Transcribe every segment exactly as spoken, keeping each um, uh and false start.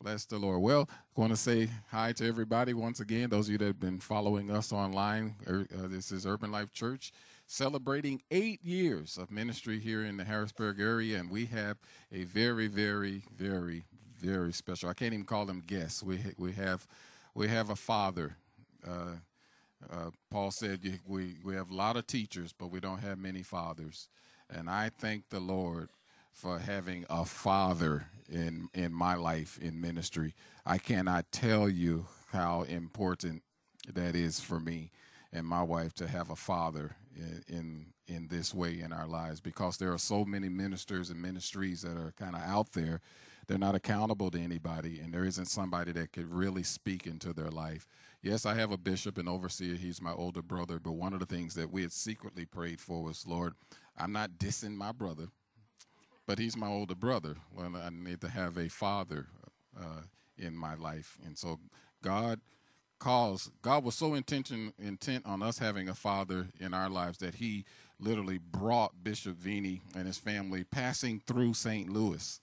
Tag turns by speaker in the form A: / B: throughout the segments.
A: Bless the Lord. Well, I want to say hi to everybody once again. Those of you that have been following us online, er, uh, this is Urban Life Church celebrating eight years of ministry here in the Harrisburg area, and we have a very, very, very, very special. I can't even call them guests. We we have we have a father. Uh, uh, Paul said we we have a lot of teachers, but we don't have many fathers, and I thank the Lord for having a father in in my life in ministry. I cannot tell you how important that is for me and my wife to have a father in in, in this way in our lives, because there are so many ministers and ministries that are kind of out there. They're not accountable to anybody, and there isn't somebody that could really speak into their life. Yes, I have a bishop and overseer. He's my older brother, but one of the things that we had secretly prayed for was, Lord, I'm not dissing my brother, but he's my older brother. Well, I need to have a father uh, in my life. And so God calls, God was so intention, intent on us having a father in our lives that he literally brought Bishop Vini and his family passing through Saint Louis.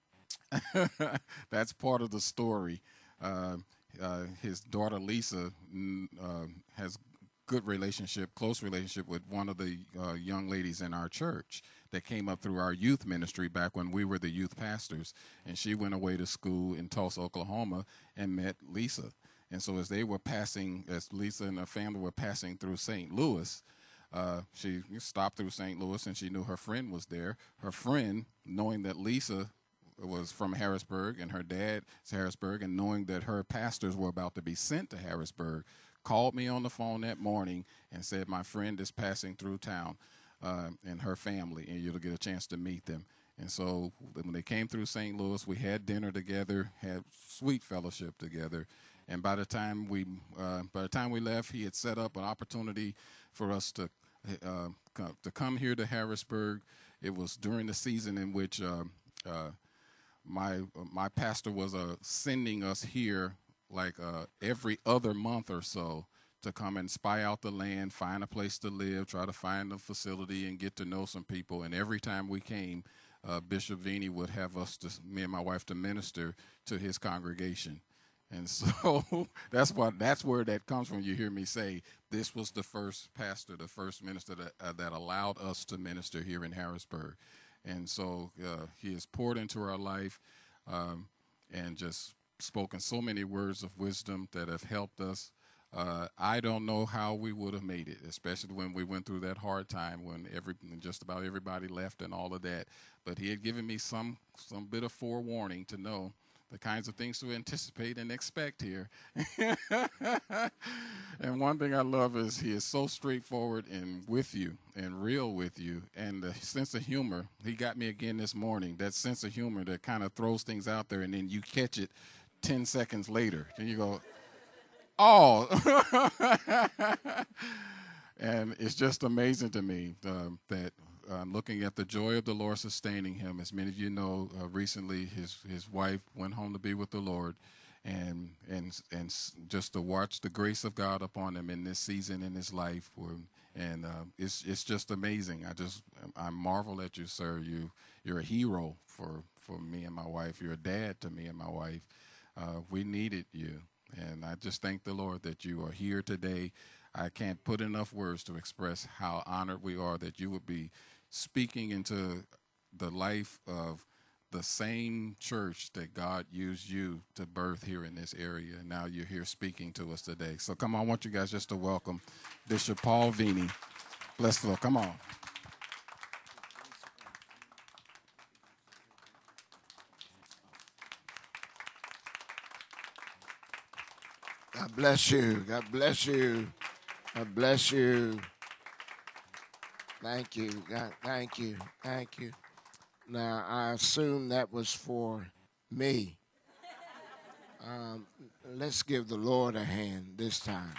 A: That's part of the story. Uh, uh, his daughter Lisa uh, has good relationship, close relationship with one of the uh, young ladies in our church that came up through our youth ministry back when we were the youth pastors. And she went away to school in Tulsa, Oklahoma, and met Lisa. And so as they were passing, as Lisa and her family were passing through Saint Louis, uh, she stopped through Saint Louis, and she knew her friend was there. Her friend, knowing that Lisa was from Harrisburg and her dad is Harrisburg, and knowing that her pastors were about to be sent to Harrisburg, called me on the phone that morning and said, my friend is passing through town uh, and her family, and you'll get a chance to meet them. And so when they came through Saint Louis, we had dinner together, had sweet fellowship together. And by the time we uh, by the time we left, he had set up an opportunity for us to uh, co- to come here to Harrisburg. It was during the season in which uh, uh, my my pastor was uh, sending us here like uh, every other month or so to come and spy out the land, find a place to live, try to find a facility, and get to know some people. And every time we came, uh, Bishop Vini would have us, to, me and my wife, to minister to his congregation. And so that's what that's where that comes from. You hear me say this was the first pastor, the first minister that uh, that allowed us to minister here in Harrisburg. And so uh, he has poured into our life um, and just spoken so many words of wisdom that have helped us. Uh, I don't know how we would have made it, especially when we went through that hard time when every just about everybody left and all of that. But he had given me some some bit of forewarning to know the kinds of things to anticipate and expect here. And one thing I love is he is so straightforward and with you and real with you. And the sense of humor, he got me again this morning, that sense of humor that kind of throws things out there and then you catch it ten seconds later. And you go, oh. And it's just amazing to me um, that uh, looking at the joy of the Lord sustaining him. As many of you know, uh, recently his his wife went home to be with the Lord, and and and just to watch the grace of God upon him in this season in his life, were, and uh, it's it's just amazing. I just I marvel at you, sir. You you're a hero for for me and my wife. You're a dad to me and my wife. Uh, we needed you, and I just thank the Lord that you are here today. I can't put enough words to express how honored we are that you would be speaking into the life of the same church that God used you to birth here in this area. And now you're here speaking to us today. So come on, I want you guys just to welcome Bishop Paul Vini. Bless the Lord. Come on.
B: God bless you. God bless you. God bless you. Thank you. God, thank you. Thank you. Now, I assume that was for me. Um, let's give the Lord a hand this time.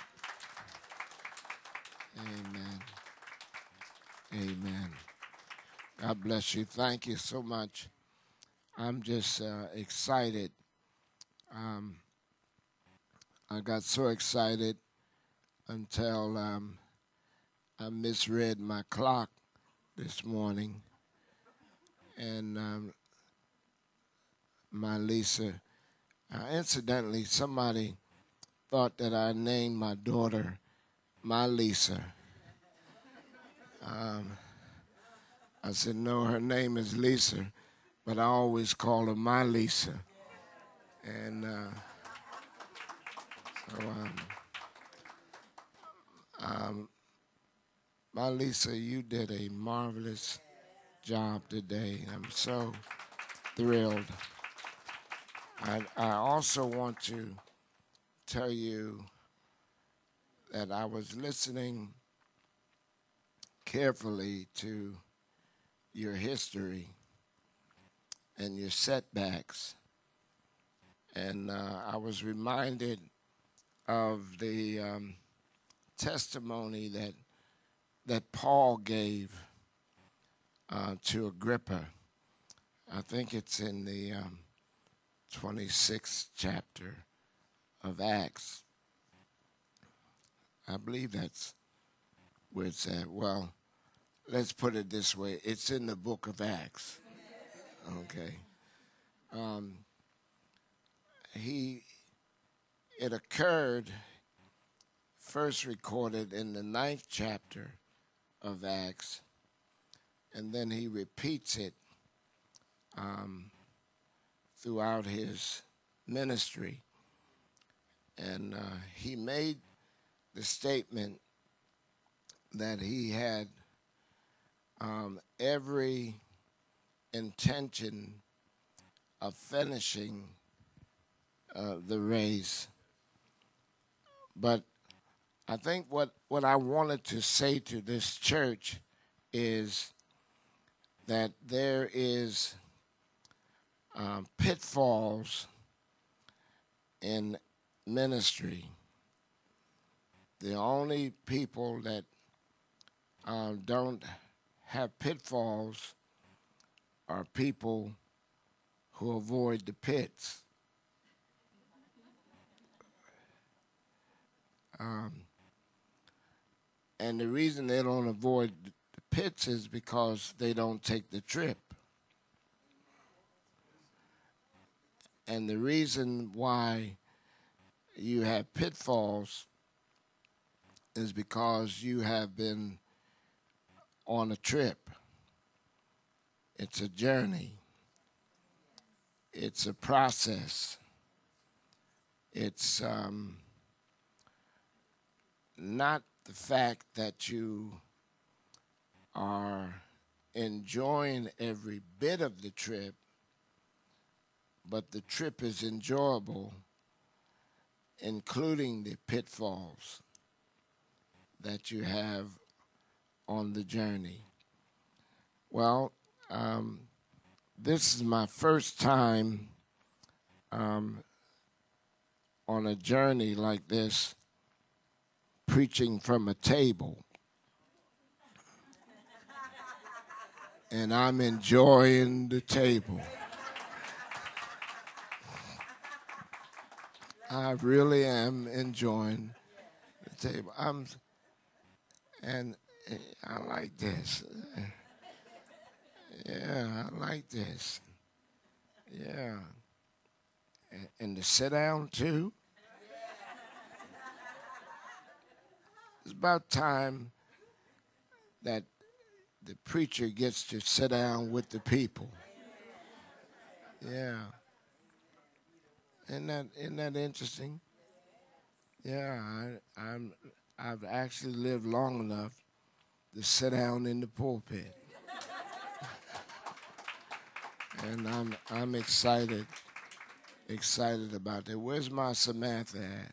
B: Amen. Amen. God bless you. Thank you so much. I'm just uh, excited. Um, I got so excited until um, I misread my clock this morning, and um, my Lisa Uh, incidentally, somebody thought that I named my daughter My Lisa. Um, I said, no, her name is Lisa, but I always call her My Lisa. And uh, so, um, um, My Lisa, you did a marvelous job today. I'm so thrilled. I, I also want to tell you that I was listening carefully to your history and your setbacks. And uh, I was reminded of the um, testimony that that Paul gave uh, to Agrippa. I think it's in the um, twenty-sixth chapter of Acts. I believe that's where it's at. Well, let's put it this way. It's in the book of Acts. Okay. Um, he, it occurred, first recorded in the ninth chapter of Acts, and then he repeats it um, throughout his ministry. And uh, he made the statement that he had um, every intention of finishing uh, the race. But I think what, what I wanted to say to this church is that there is um, pitfalls in ministry. The only people that um, don't have pitfalls are people who avoid the pits. Um, and the reason they don't avoid the pits is because they don't take the trip. And the reason why you have pitfalls is because you have been on a trip. It's a journey. It's a process. It's um, not the fact that you are enjoying every bit of the trip, but the trip is enjoyable, including the pitfalls that you have on the journey. Well, um, this is my first time um, on a journey like this, preaching from a table. And I'm enjoying the table. I really am enjoying the table. I'm, and I like this. Yeah, I like this. Yeah. And, and to sit down too. It's about time that the preacher gets to sit down with the people. Yeah. Isn't that, isn't that interesting? Yeah, I, I'm, I've actually lived long enough to sit down in the pulpit. And I'm, I'm excited, excited about that. Where's my Samantha at?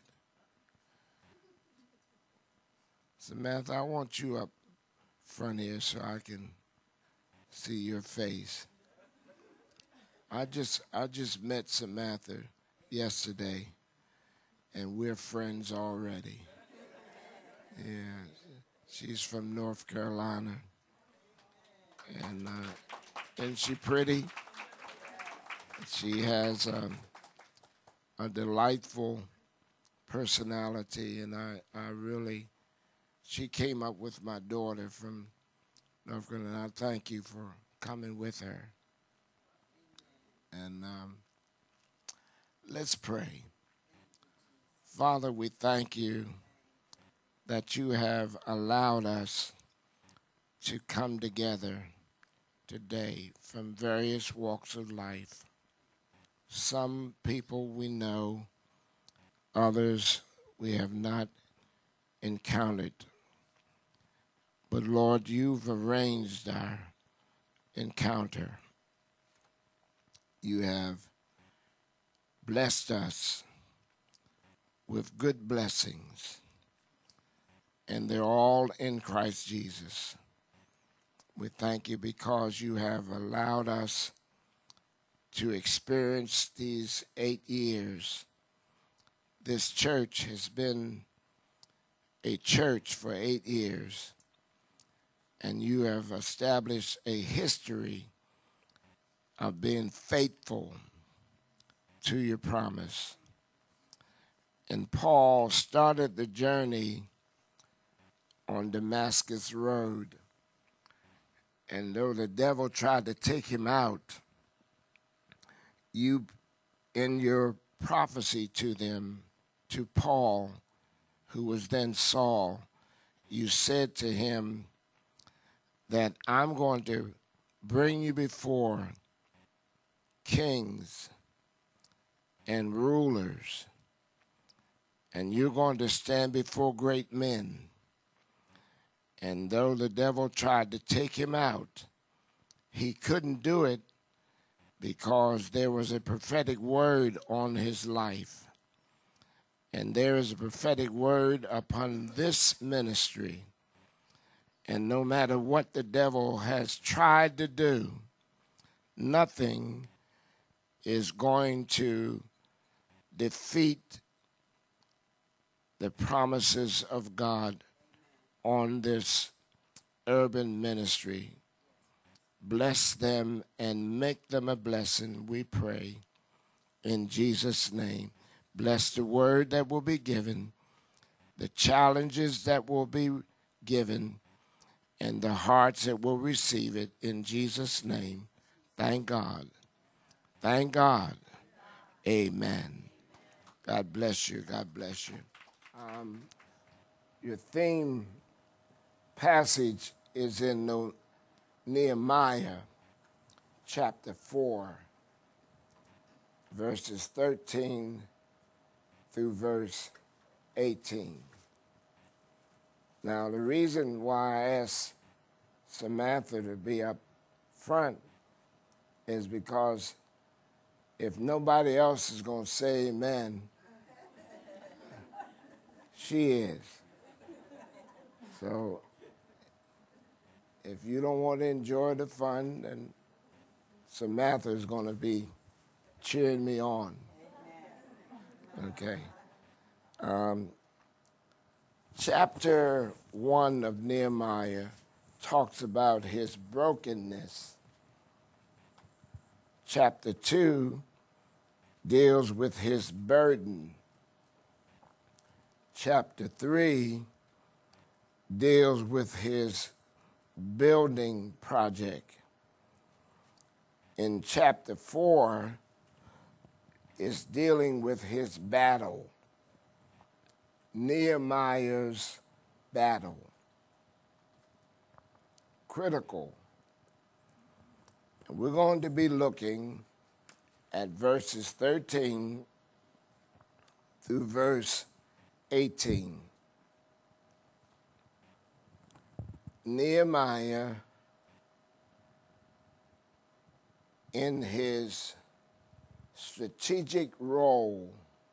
B: Samantha, I want you up front here so I can see your face. I just I just met Samantha yesterday, and we're friends already. Yeah, she's from North Carolina, and uh, isn't she pretty? She has um, a delightful personality, and I, I really, she came up with my daughter from North Carolina. I thank you for coming with her. And um, Let's pray. Father, we thank you that you have allowed us to come together today from various walks of life. Some people we know, others we have not encountered. But Lord, you've arranged our encounter. You have blessed us with good blessings, and they're all in Christ Jesus. We thank you because you have allowed us to experience these eight years. This church has been a church for eight years, and you have established a history of being faithful to your promise. And Paul started the journey on Damascus Road, and though the devil tried to take him out, you, in your prophecy to them, to Paul, who was then Saul, you said to him that I'm going to bring you before kings and rulers, and you're going to stand before great men. And though the devil tried to take him out, he couldn't do it because there was a prophetic word on his life. And there is a prophetic word upon this ministry. And no matter what the devil has tried to do, nothing is going to defeat the promises of God on this urban ministry. Bless them and make them a blessing, we pray, in Jesus' name. Bless the word that will be given, the challenges that will be given, and the hearts that will receive it in Jesus' name. Thank God. Thank God. Amen. God bless you. God bless you. Um, your theme passage is in Nehemiah chapter four, verses thirteen through verse eighteen. Now, the reason why I asked Samantha to be up front is because if nobody else is going to say amen, she is. So if you don't want to enjoy the fun, then Samantha is going to be cheering me on. Okay. Um, chapter one of Nehemiah talks about his brokenness. Chapter two deals with his burden. Chapter three deals with his building project. In chapter four is dealing with his battle, Nehemiah's battle. Critical. We're going to be looking at verses thirteen through verse eighteen. Nehemiah, in his strategic role,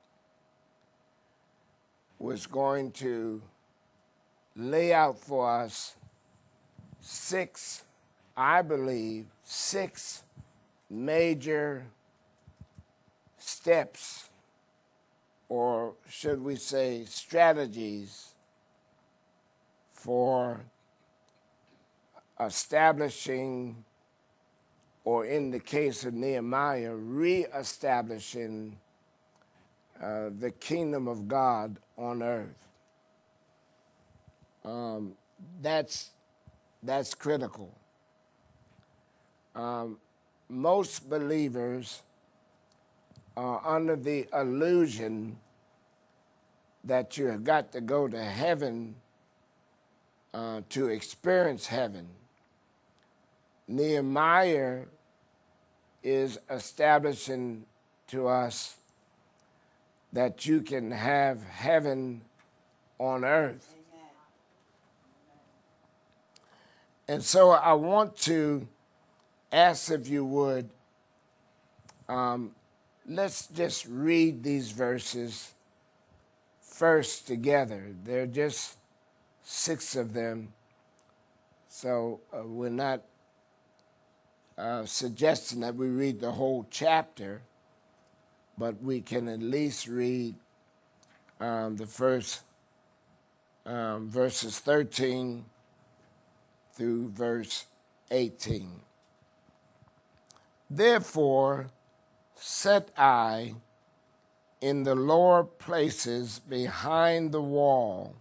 B: was going to lay out for us six, I believe, six major steps, or should we say strategies, for establishing, or in the case of Nehemiah, re-establishing uh, the kingdom of God on earth. Um, that's, that's critical. Um, most believers are under the illusion that you have got to go to heaven uh, to experience heaven. Nehemiah is establishing to us that you can have heaven on earth. Amen. And so I want to ask if you would, um, let's just read these verses first together. There are just six of them, so uh, we're not uh, suggesting that we read the whole chapter, but we can at least read um, the first um, verses thirteen through verse eighteen. Therefore set I in the lower places behind the wall,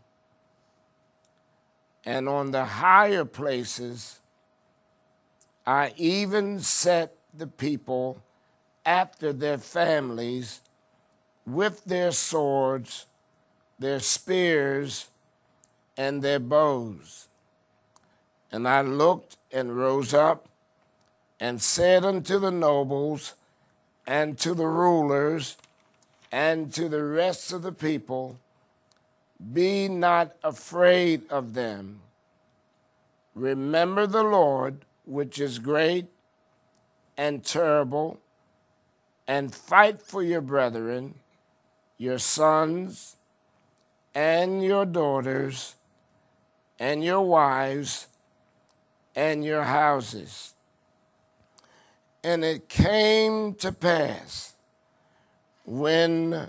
B: and on the higher places I even set the people after their families with their swords, their spears, and their bows. And I looked and rose up and said unto the nobles and to the rulers and to the rest of the people, be not afraid of them. Remember the Lord, which is great and terrible, and fight for your brethren, your sons and your daughters and your wives and your houses. And it came to pass, when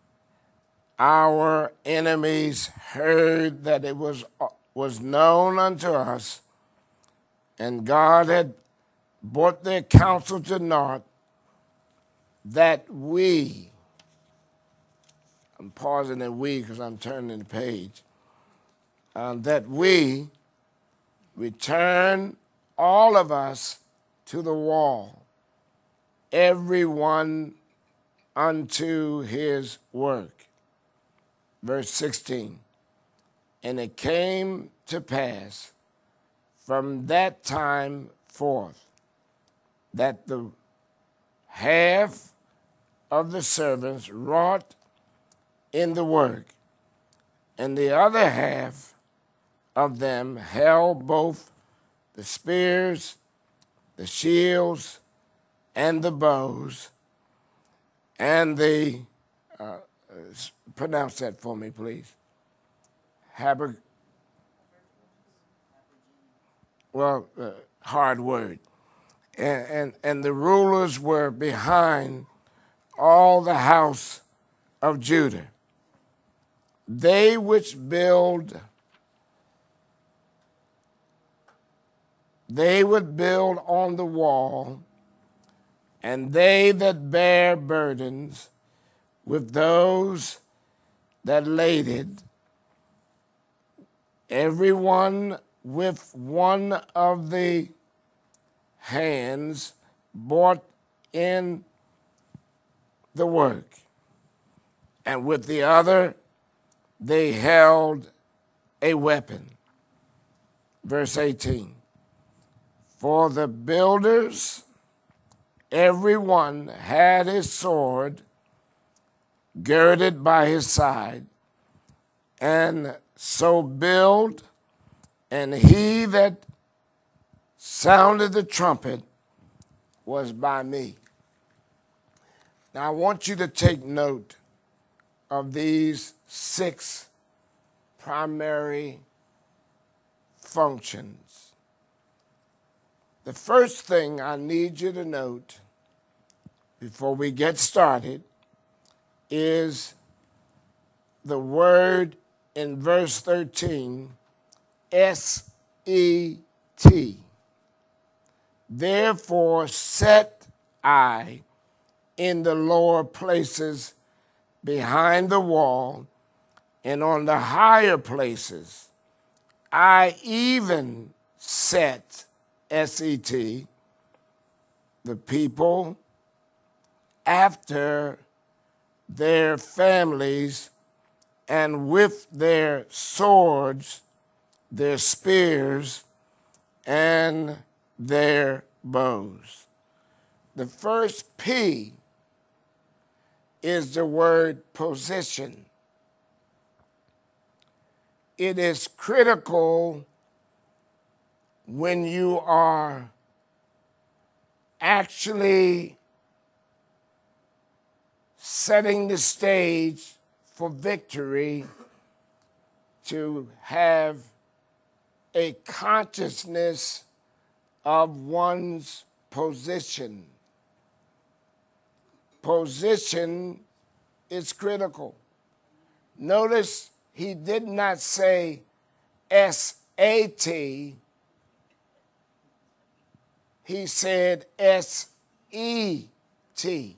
B: our enemies heard that it was, was known unto us, and God had brought their counsel to naught, that we, I'm pausing at we because I'm turning the page, uh, that we return all of us to the wall, every one unto his work. Verse sixteen, and it came to pass from that time forth that the half of the servants wrought in the work, and the other half of them held both the spears, the shields, and the bows, and the, uh, pronounce that for me, please. Haber, well, uh, hard word. And, and, and the rulers were behind all the house of Judah. They which build, they would build on the wall, and they that bear burdens with those that laded, every one with one of the hands brought in the work, and with the other they held a weapon. Verse eighteen, for the builders, every one had his sword girded by his side, and so build, and he that sounded the trumpet was by me. Now I want you to take note of these six primary functions. The first thing I need you to note before we get started is the word in verse thirteen, S E T. Therefore set I in the lower places behind the wall, and on the higher places I even set, S E T, the people after their families, and with their swords, their spears, and their bows. The first P is the word position. It is critical when you are actually setting the stage for victory to have a consciousness of one's position. Position is critical. Notice he did not say S A T. He said S E T.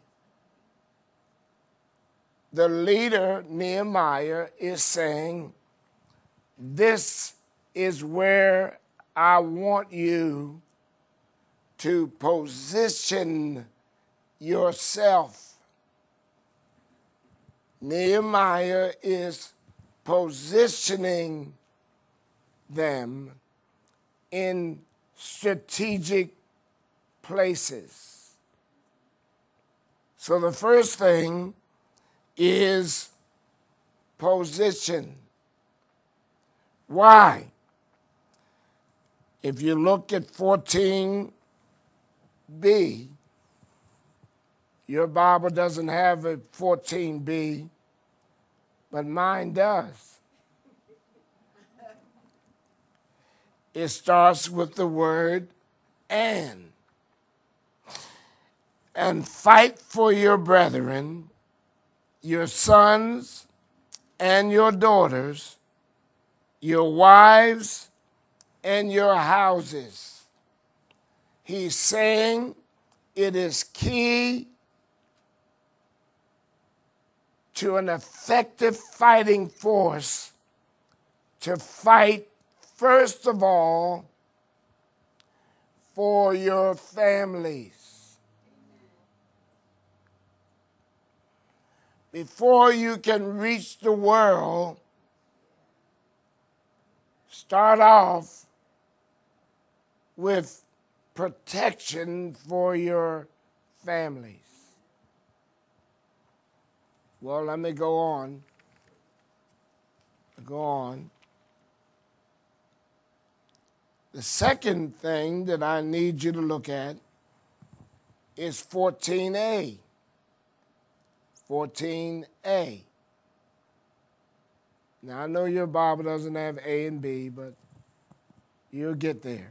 B: The leader, Nehemiah, is saying, this is where I want you to position yourself. Nehemiah is positioning them in strategic places. So the first thing is position. Why? If you look at fourteen B, your Bible doesn't have a fourteen B, but mine does. It starts with the word and. And fight for your brethren, your sons and your daughters, your wives and your houses. He's saying it is key to an effective fighting force to fight, first of all, for your families. Before you can reach the world, start off with protection for your families. Well, let me go on. Go on. The second thing that I need you to look at is fourteen A. fourteen A. Now, I know your Bible doesn't have A and B, but you'll get there.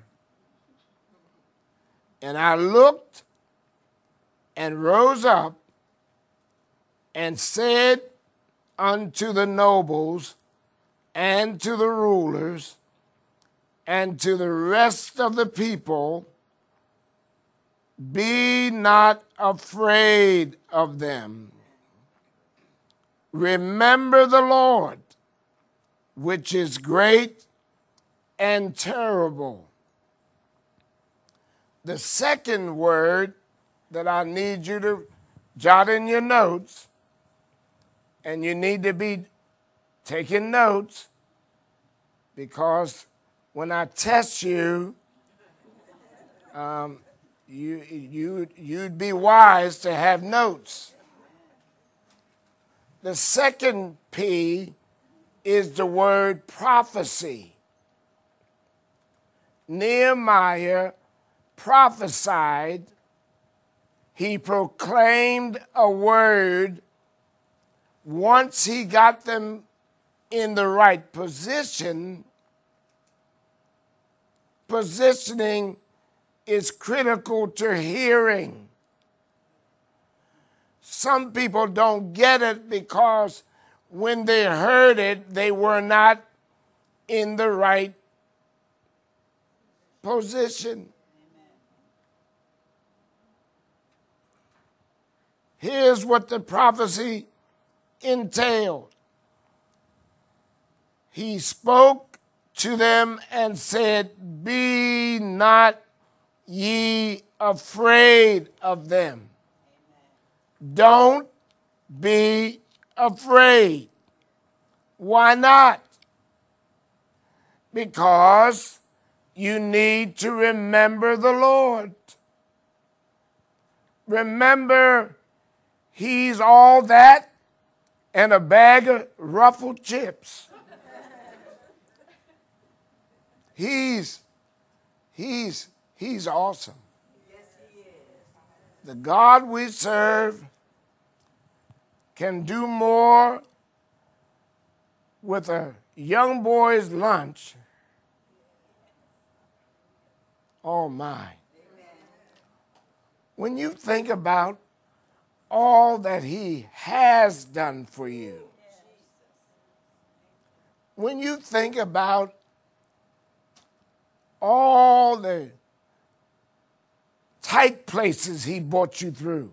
B: And I looked and rose up and said unto the nobles and to the rulers and to the rest of the people, be not afraid of them. Remember the Lord, which is great and terrible. The second word that I need you to jot in your notes, and you need to be taking notes, because when I test you, um, you, you, you'd be wise to have notes. The second P is the word prophecy. Nehemiah prophesied. He proclaimed a word. Once he got them in the right position, positioning is critical to hearing. Some people don't get it because when they heard it, they were not in the right position. Here's what the prophecy entailed. He spoke to them and said, be not ye afraid of them. Don't be afraid. Why not? Because you need to remember the Lord. Remember, he's all that and a bag of ruffled chips. He's, he's, he's awesome.
C: Yes, he is.
B: The God we serve can do more with a young boy's lunch. Oh my.
C: Amen.
B: When you think about all that he has done for you, when you think about all the tight places he brought you through,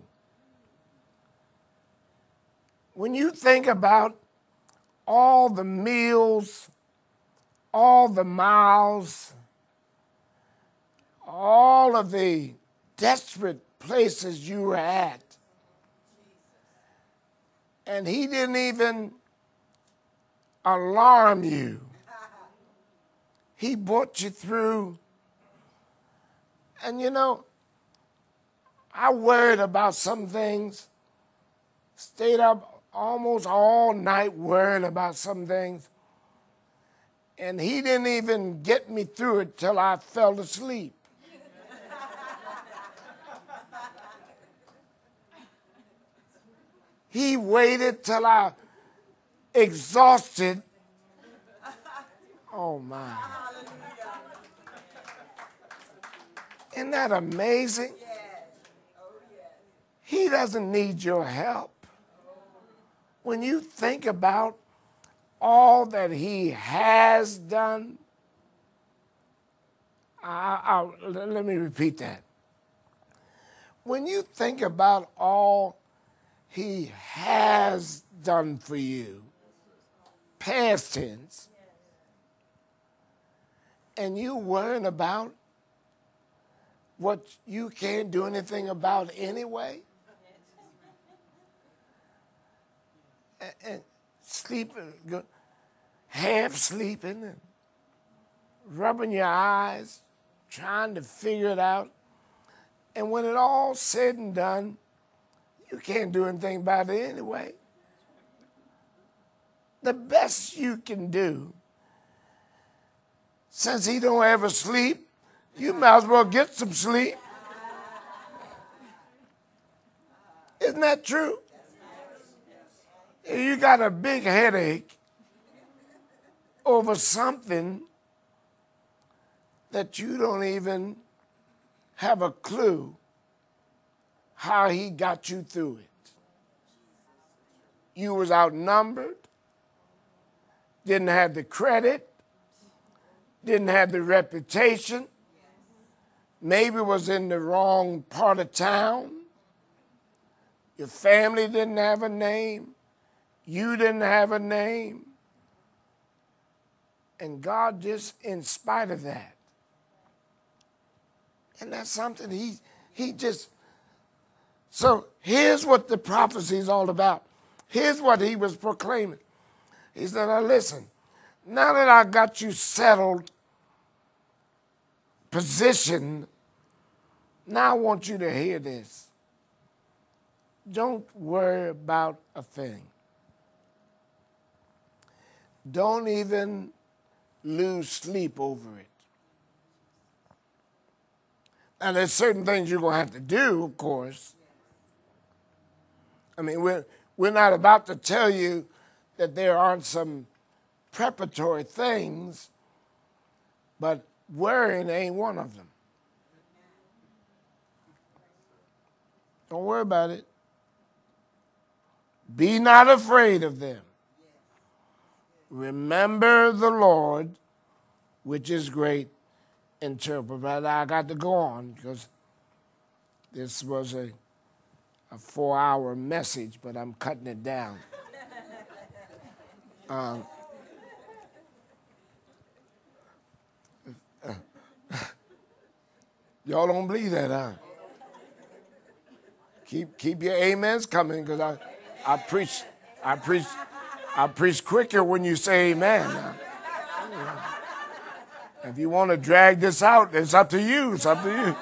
B: when you think about all the meals, all the miles, all of the desperate places you were at, and he didn't even alarm you. He brought you through. And you know, I worried about some things, stayed up almost all night worrying about some things, and he didn't even get me through it till I fell asleep. He waited till I exhausted. Oh my. Isn't that amazing?
C: Yes. Oh, yes.
B: He doesn't need your help. When you think about all that he has done, I, I, let me repeat that. When you think about all he has done for you, past tense, and you worrying about what you can't do anything about anyway, and, and sleeping, half sleeping, and rubbing your eyes, trying to figure it out, and when it all said and done, you can't do anything about it anyway. The best you can do, since he don't ever sleep, you might as well get some sleep. Isn't that true? If you got a big headache over something that you don't even have a clue how he got you through it. You was outnumbered, didn't have the credit, didn't have the reputation, maybe was in the wrong part of town. Your family didn't have a name. You didn't have a name. And God just, in spite of that, and that's something he, he just, so here's what the prophecy is all about. Here's what he was proclaiming. He said, now listen, now that I got you settled, positioned, now I want you to hear this. Don't worry about a thing. Don't even lose sleep over it. Now, there's certain things you're going to have to do, of course. I mean, we're, we're not about to tell you that there aren't some preparatory things, but worrying ain't one of them. Don't worry about it. Be not afraid of them. Remember the Lord, which is great. Interpret. But I got to go on because this was a, a four-hour message, but I'm cutting it down. Um, y'all don't believe that, huh? Keep keep your amens coming, because I I preach, I preach, I preach quicker when you say amen. Now, if you want to drag this out, it's up to you. It's up to you.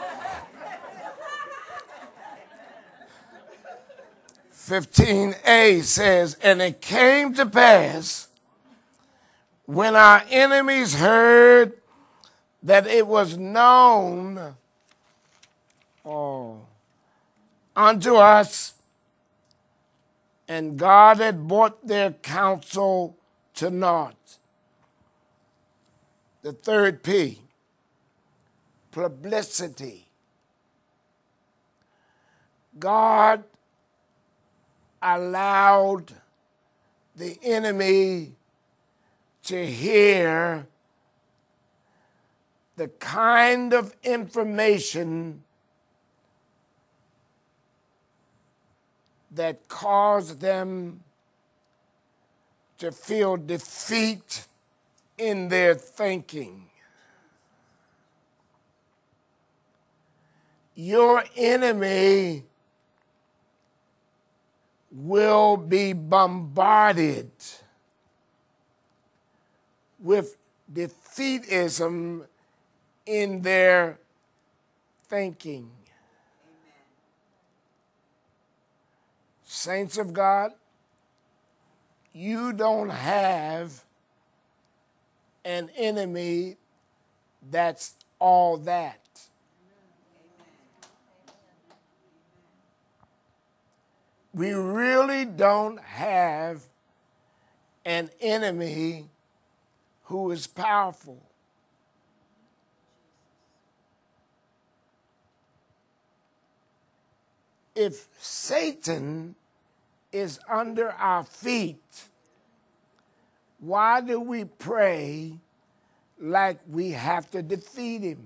B: fifteen a says, and it came to pass when our enemies heard that it was known oh, unto us, and God had brought their counsel to naught. The third P, publicity. God allowed the enemy to hear the kind of information that caused them to feel defeat in their thinking. Your enemy will be bombarded with defeatism in their thinking. Amen. Saints of God, you don't have an enemy that's all that. We really don't have an enemy who is powerful. If Satan is under our feet, why do we pray like we have to defeat him?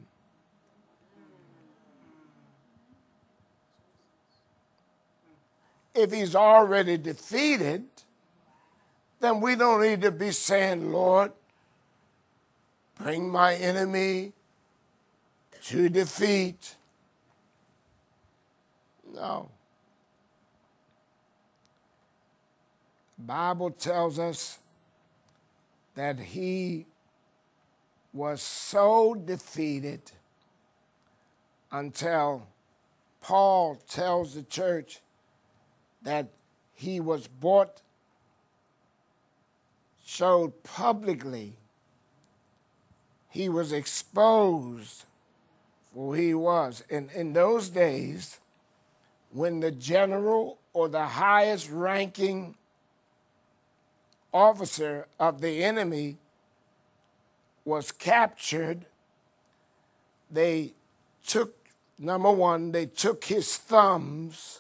B: If he's already defeated, then we don't need to be saying, Lord, bring my enemy to defeat. No. The Bible tells us that he was so defeated until Paul tells the church that he was brought, showed publicly, he was exposed for who he was. And in those days, when the general or the highest ranking officer of the enemy was captured, they took, number one, they took his thumbs,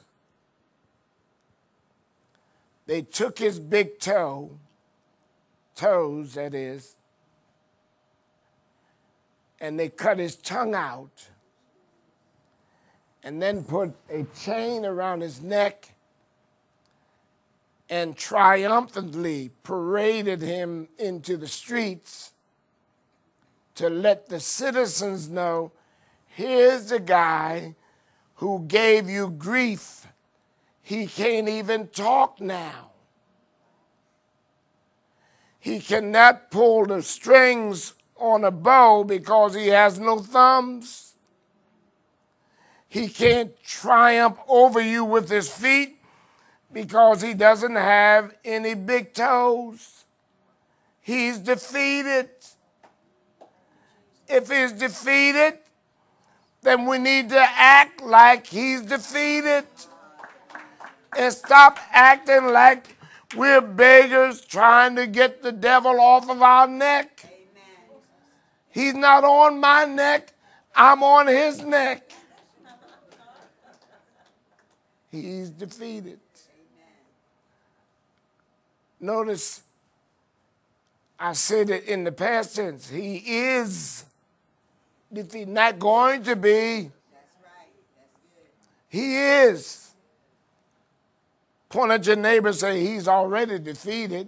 B: they took his big toe, toes that is, and they cut his tongue out, and then put a chain around his neck and triumphantly paraded him into the streets to let the citizens know, here's the guy who gave you grief. He can't even talk now. He cannot pull the strings on a bow because he has no thumbs. He can't triumph over you with his feet because he doesn't have any big toes. He's defeated. If he's defeated, then we need to act like he's defeated. And stop acting like we're beggars trying to get the devil off of our neck. Amen. He's not on my neck. I'm on his neck. He's defeated. Amen. Notice I said it in the past tense. He is defeated. Not going to be. That's right. That's good. He is. Point at your neighbor and say, he's already defeated.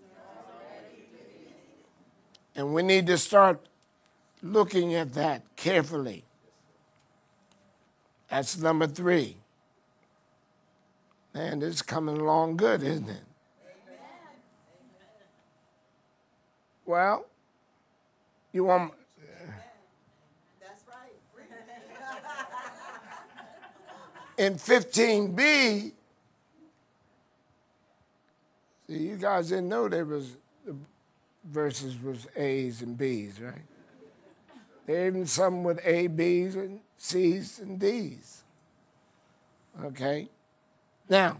B: And we need to start looking at that carefully. That's number three. Man, this is coming along good, isn't it? Well, you want...
C: That's right.
B: In fifteen B, see, you guys didn't know there was, the verses was A's and B's, right? There even some with A, B's, and C's and D's. Okay? Now,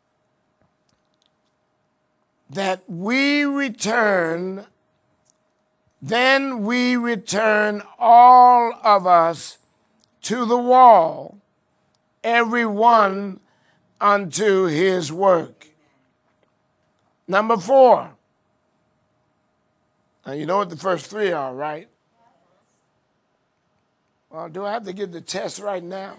B: that we return, then we return all of us to the wall, every one unto his work. Number four. Now, you know what the first three are, right? Well, do I have to give the test right now?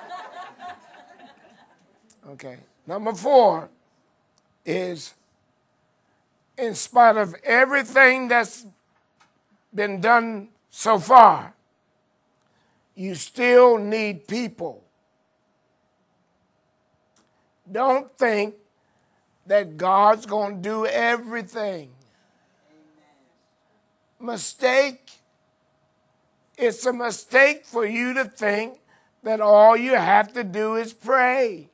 B: Okay. Number four is, in spite of everything that's been done so far, you still need people. Don't think that God's going to do everything. Mistake. It's a mistake for you to think that all you have to do is pray.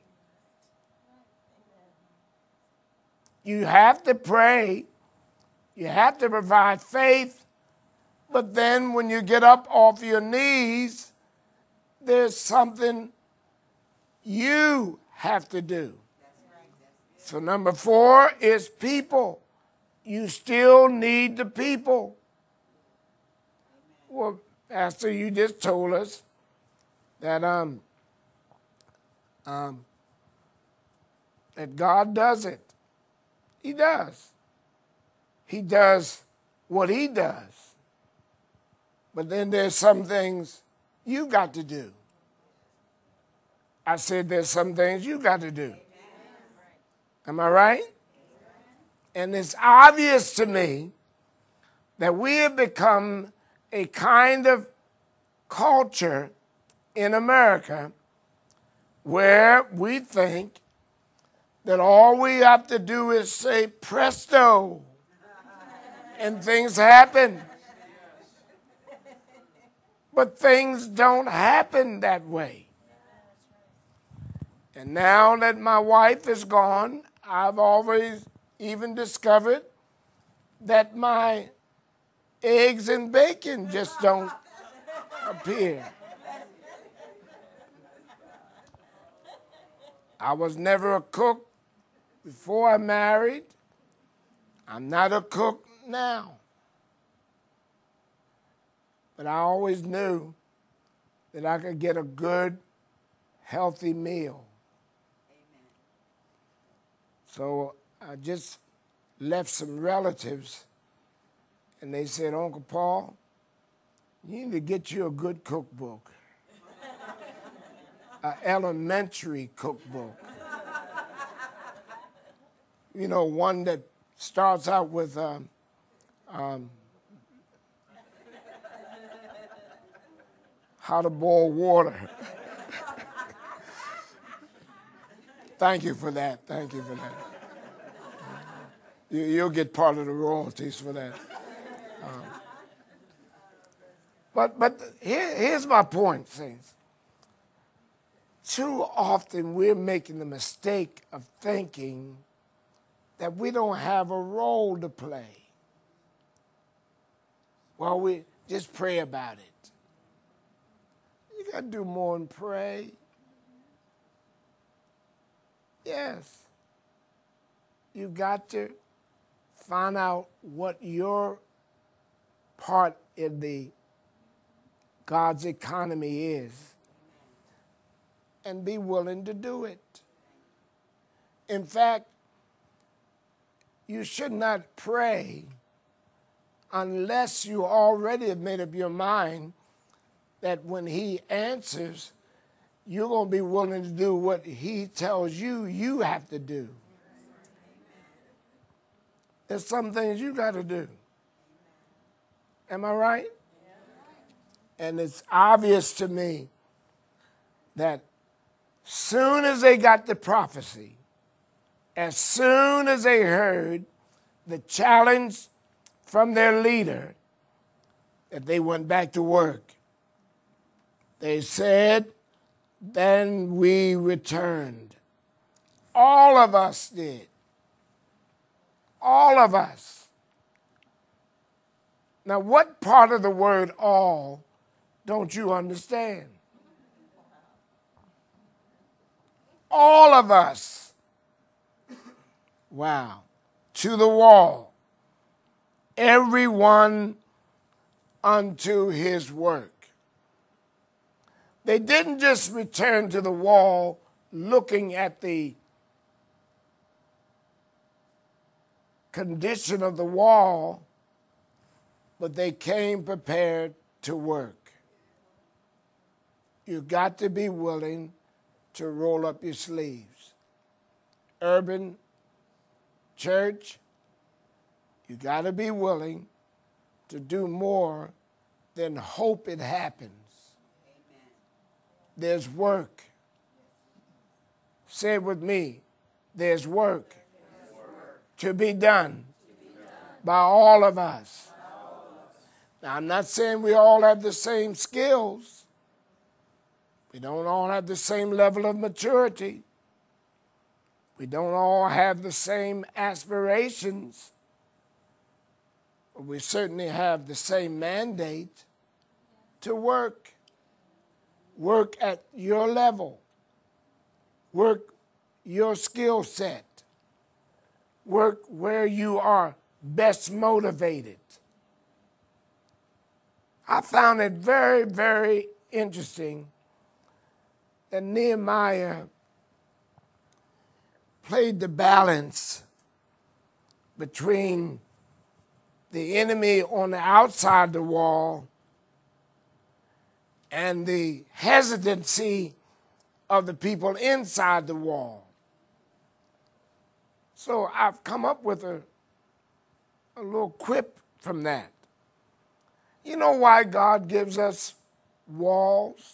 B: You have to pray. You have to provide faith. But then when you get up off your knees, there's something you have to do. So number four is people. You still need the people. Well, Pastor, you just told us that um, um, that God does it. He does. He does what he does. But then there's some things you got to do. I said there's some things you got to do. Am I right? And it's obvious to me that we have become a kind of culture in America where we think that all we have to do is say presto and things happen. But things don't happen that way. And now that my wife is gone, I've always even discovered that my eggs and bacon just don't appear. I was never a cook before I married. I'm not a cook now. But I always knew that I could get a good, healthy meal. Amen. So I just left some relatives, and they said, Uncle Paul, you need to get you a good cookbook, an elementary cookbook. You know, one that starts out with um, um, how to boil water. Thank you for that. Thank you for that. You, you'll get part of the royalties for that. Um, but but here, here's my point, saints. Too often we're making the mistake of thinking that we don't have a role to play. Well, we just pray about it. You got to do more than pray. Yes. You got to find out what your part in the God's economy is and be willing to do it. In fact, you should not pray unless you already have made up your mind that when he answers, you're going to be willing to do what he tells you you have to do. There's some things you got to do. Am I right? And it's obvious to me that soon as they got the prophecy, as soon as they heard the challenge from their leader, that they went back to work. They said, then we returned. All of us did. All of us. Now, what part of the word all don't you understand? All of us. Wow. To the wall. Everyone unto his work. They didn't just return to the wall looking at the condition of the wall, but they came prepared to work. You've got to be willing to roll up your sleeves. Urban church, you got to be willing to do more than hope it happens. Amen. There's work. Say it with me. There's work, There's work. To, be done to be done by all of us. All of us. Now, I'm not saying we all have the same skills. We don't all have the same level of maturity. We don't all have the same aspirations. But we certainly have the same mandate to work. Work at your level. Work your skill set. Work where you are best motivated. I found it very, very interesting that Nehemiah played the balance between the enemy on the outside the wall and the hesitancy of the people inside the wall. So I've come up with a, a little quip from that. You know why God gives us walls?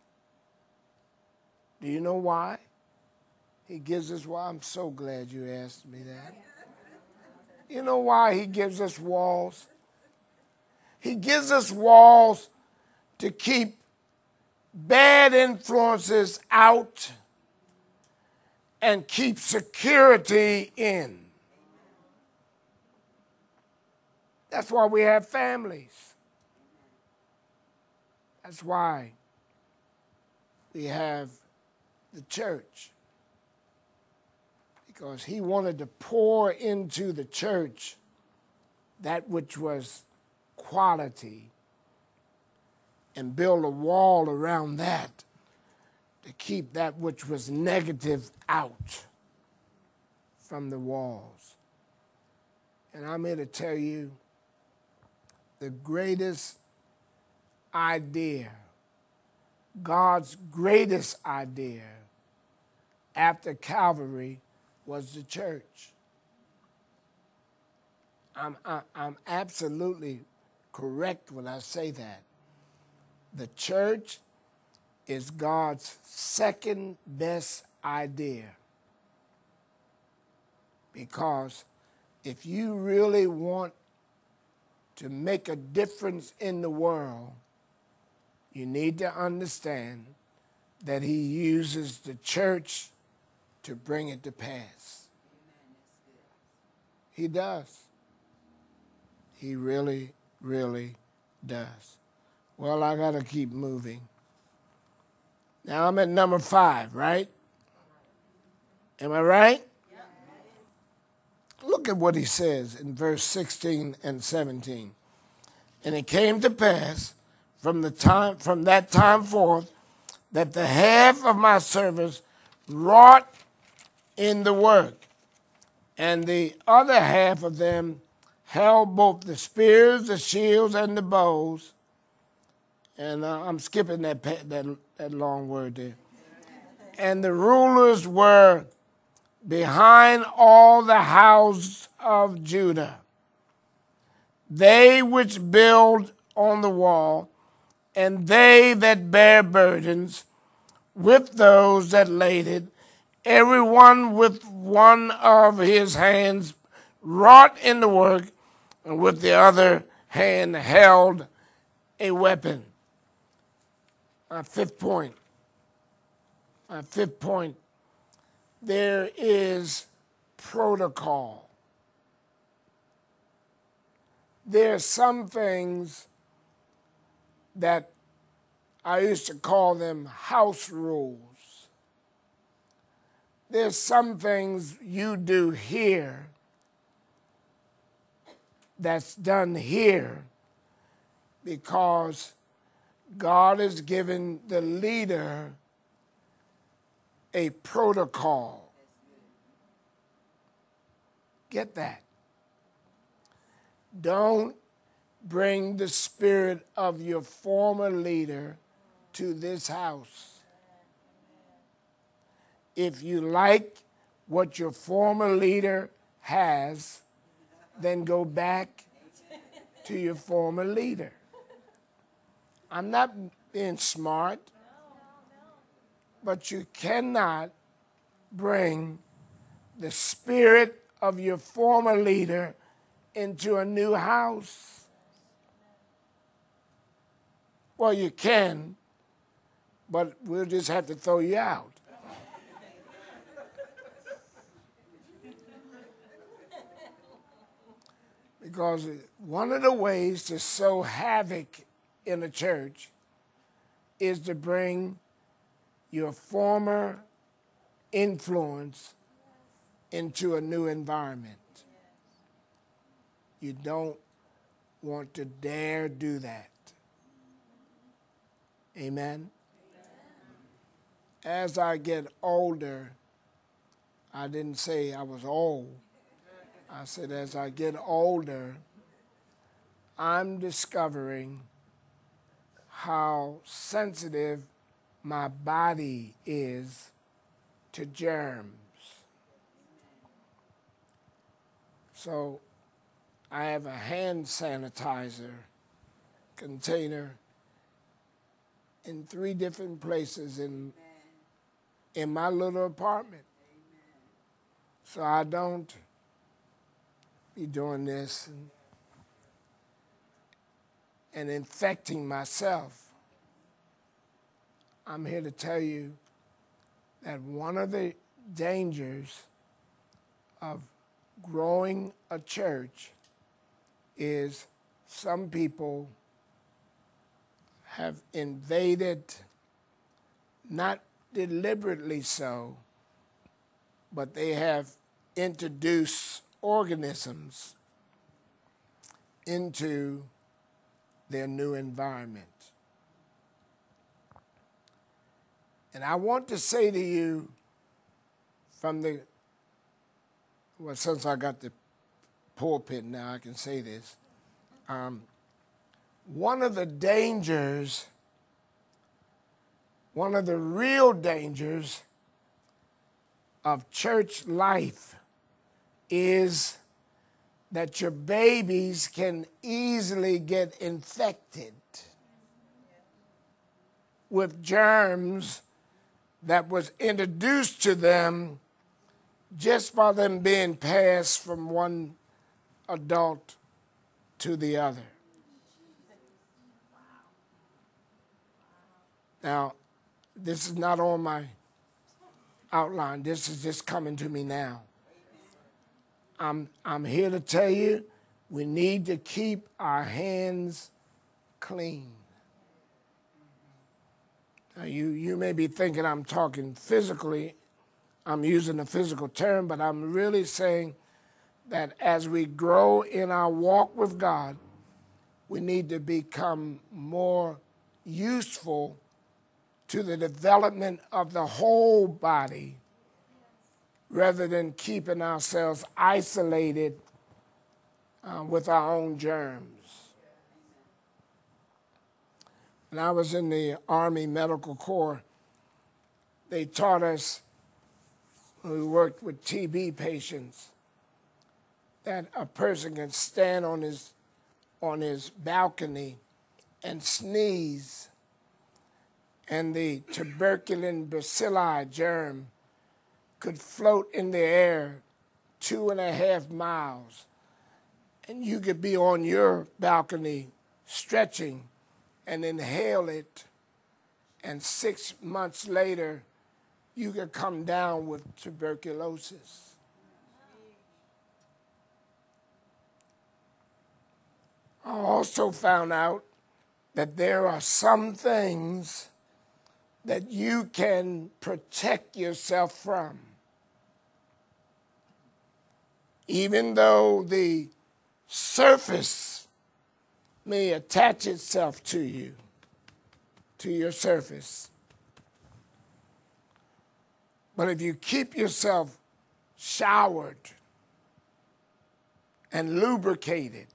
B: Do you know why? He gives us why. I'm so glad you asked me that. You know why he gives us walls? He gives us walls to keep bad influences out and keep security in. That's why we have families. That's why we have the church. Because he wanted to pour into the church that which was quality and build a wall around that to keep that which was negative out from the walls. And I'm here to tell you the greatest idea, God's greatest idea after Calvary was the church. I'm, I, I'm absolutely correct when I say that. The church is God's second best idea. Because if you really want to make a difference in the world, you need to understand that he uses the church to bring it to pass. He does. He really, really does. Well, I got to keep moving. Now I'm at number five, right? Am I right? Yeah. Look at what he says in verse sixteen and seventeen. And it came to pass from the time from that time forth that the half of my servants wrought in the work, and the other half of them held both the spears, the shields, and the bows. And uh, I'm skipping that, that that long word there. And the rulers were behind all the house of Judah. They which build on the wall, and they that bear burdens with those that laid it, everyone with one of his hands wrought in the work, and with the other hand held a weapon. My fifth point. My fifth point. There is protocol. There are some things that I used to call them house rules. There's some things you do here that's done here because God has given the leader a protocol. Get that. Don't bring the spirit of your former leader to this house. If you like what your former leader has, then go back to your former leader. I'm not being smart, but you cannot bring the spirit of your former leader into a new house. Well, you can, but we'll just have to throw you out. Because one of the ways to sow havoc in a church is to bring your former influence into a new environment. You don't want to dare do that. Amen? As I get older, I didn't say I was old. I said, as I get older, I'm discovering how sensitive my body is to germs. So I have a hand sanitizer container in three different places in, in my little apartment. So I don't be doing this and, and infecting myself. I'm here to tell you that one of the dangers of growing a church is some people have invaded, not deliberately so, but they have introduced organisms into their new environment. And I want to say to you from the, well, since I got the pulpit now, I can say this. Um, one of the dangers, one of the real dangers of church life is that your babies can easily get infected with germs that was introduced to them just by them being passed from one adult to the other. Now, this is not on my outline. This is just coming to me now. I'm, I'm here to tell you, we need to keep our hands clean. Now, you, you may be thinking I'm talking physically. I'm using a physical term, but I'm really saying that as we grow in our walk with God, we need to become more useful to the development of the whole body rather than keeping ourselves isolated uh, with our own germs. When I was in the Army Medical Corps, they taught us, when we worked with T B patients, that a person can stand on his, on his balcony and sneeze, and the tuberculin bacilli germ could float in the air two and a half miles, and you could be on your balcony stretching and inhale it, and six months later, you could come down with tuberculosis. I also found out that there are some things that you can protect yourself from. Even though the surface may attach itself to you, to your surface. But if you keep yourself showered and lubricated,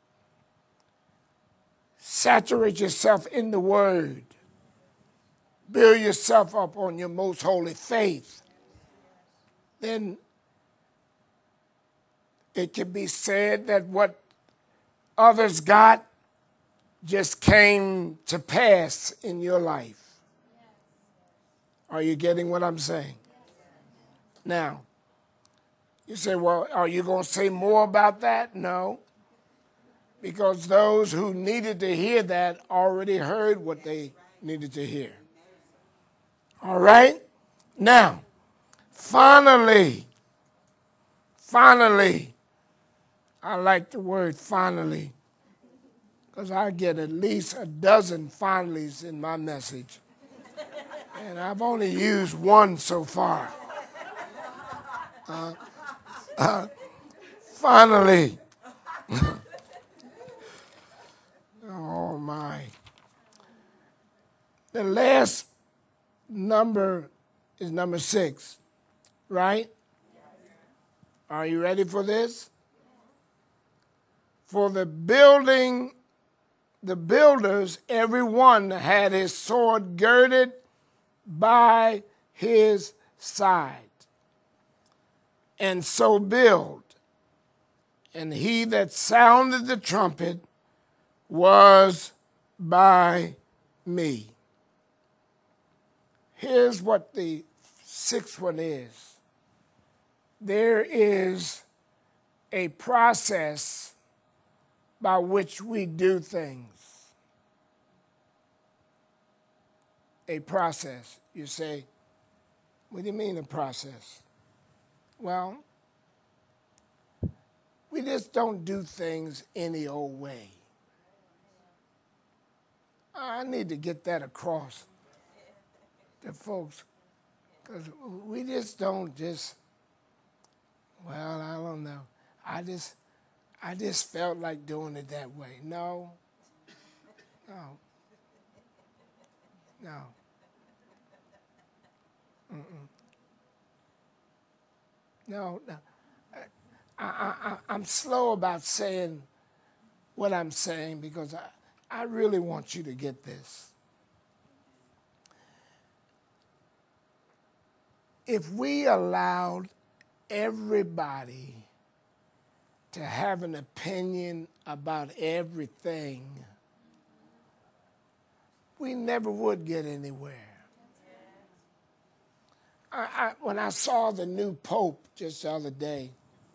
B: saturate yourself in the Word, build yourself up on your most holy faith, then it can be said that what others got just came to pass in your life. Are you getting what I'm saying? Now, you say, well, are you going to say more about that? No. Because those who needed to hear that already heard what they needed to hear. All right? Now, finally, finally, I like the word finally, because I get at least a dozen finallys in my message. And I've only used one so far. Uh, uh, finally. Oh, my. The last number is number six, right? Are you ready for this? For the building, the builders, every one had his sword girded by his side. And so build. And he that sounded the trumpet was by me. Here's what the sixth one is. There is a process by which we do things. A process. You say, what do you mean a process? Well, we just don't do things any old way. I need to get that across to folks, because we just don't just, well, I don't know. I just, I just felt like doing it that way. No, no, no. Mm-mm. No, no. I, I, I, I'm slow about saying what I'm saying because I, I really want you to get this. If we allowed everybody to have an opinion about everything, we never would get anywhere. I, I, when I saw the new Pope just the other day,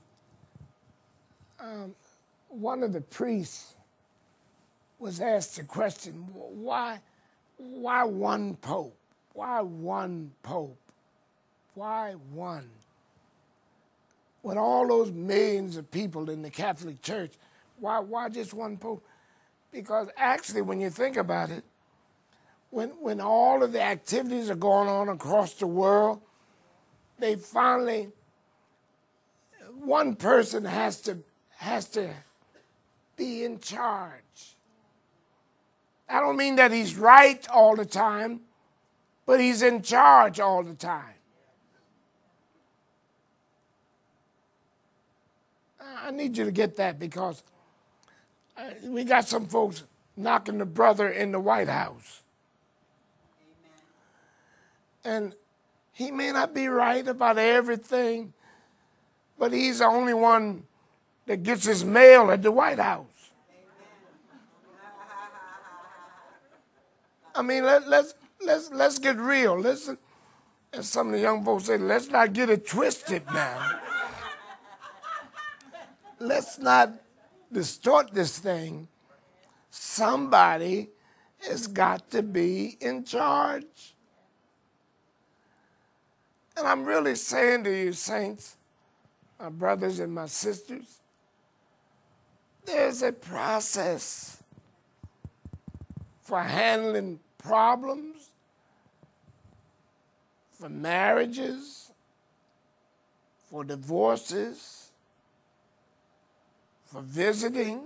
B: um, one of the priests was asked the question, why, why one Pope? Why one Pope? Why one? When all those millions of people in the Catholic Church, why, why just one Pope? Because actually, when you think about it, when, when all of the activities are going on across the world, they finally, one person has to, has to be in charge. I don't mean that he's right all the time, but he's in charge all the time. I need you to get that because we got some folks knocking the brother in the White House. And he may not be right about everything, but he's the only one that gets his mail at the White House. I mean, let, let's let's let's get real. Listen, And some of the young folks say, let's not get it twisted now. Let's not distort this thing. Somebody has got to be in charge. And I'm really saying to you, saints, my brothers and my sisters, there's a process for handling problems, for marriages, for divorces, for visiting,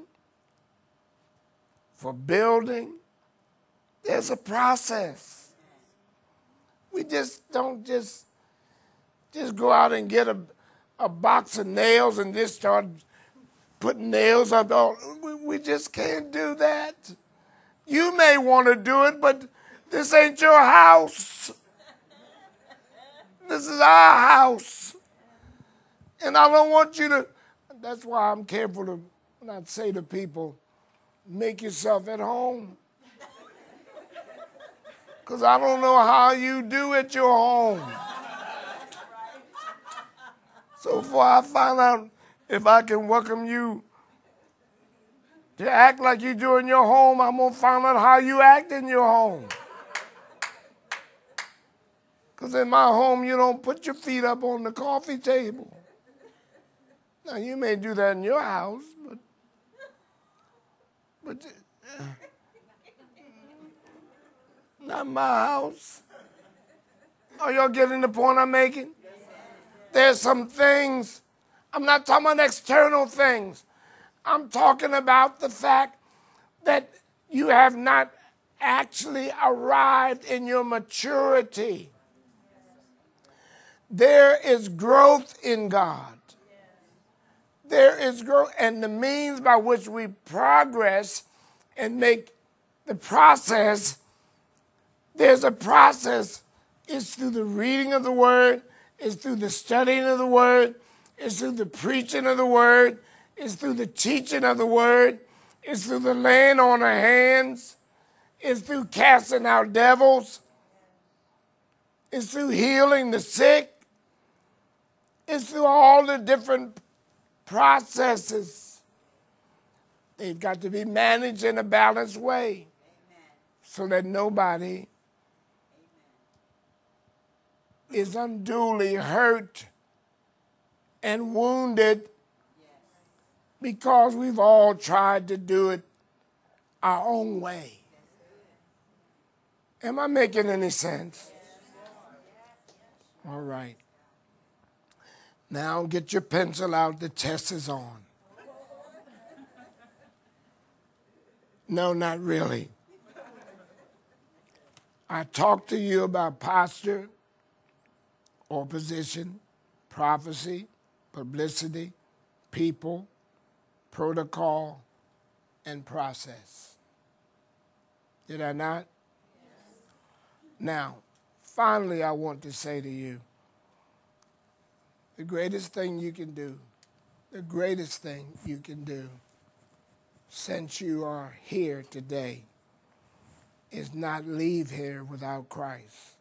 B: for building. There's a process. We just don't just, just go out and get a, a box of nails and just start putting nails up. All. We, we just can't do that. You may want to do it, but this ain't your house. This is our house. And I don't want you to, that's why I'm careful to not say to people, make yourself at home. Because I don't know how you do at your home. So before I find out if I can welcome you to act like you do in your home, I'm going to find out how you act in your home. Because in my home, you don't put your feet up on the coffee table. Now, you may do that in your house, but, but uh, not my house. Are y'all getting the point I'm making? There's some things, I'm not talking about external things. I'm talking about the fact that you have not actually arrived in your maturity. There is growth in God. There is growth, and the means by which we progress and make the process, there's a process. It's through the reading of the Word. It's through the studying of the Word. It's through the preaching of the Word. It's through the teaching of the Word. It's through the laying on of hands. It's through casting out devils. It's through healing the sick. It's through all the different processes. They've got to be managed in a balanced way. Amen. So that nobody Amen. Is unduly hurt and wounded yes. because we've all tried to do it our own way. Am I making any sense? All right. Now get your pencil out. The test is on. No, not really. I talked to you about posture or position, prophecy, publicity, people, protocol, and process. Did I not? Yes. Now, finally, I want to say to you, the greatest thing you can do, the greatest thing you can do, since you are here today, is not leave here without Christ.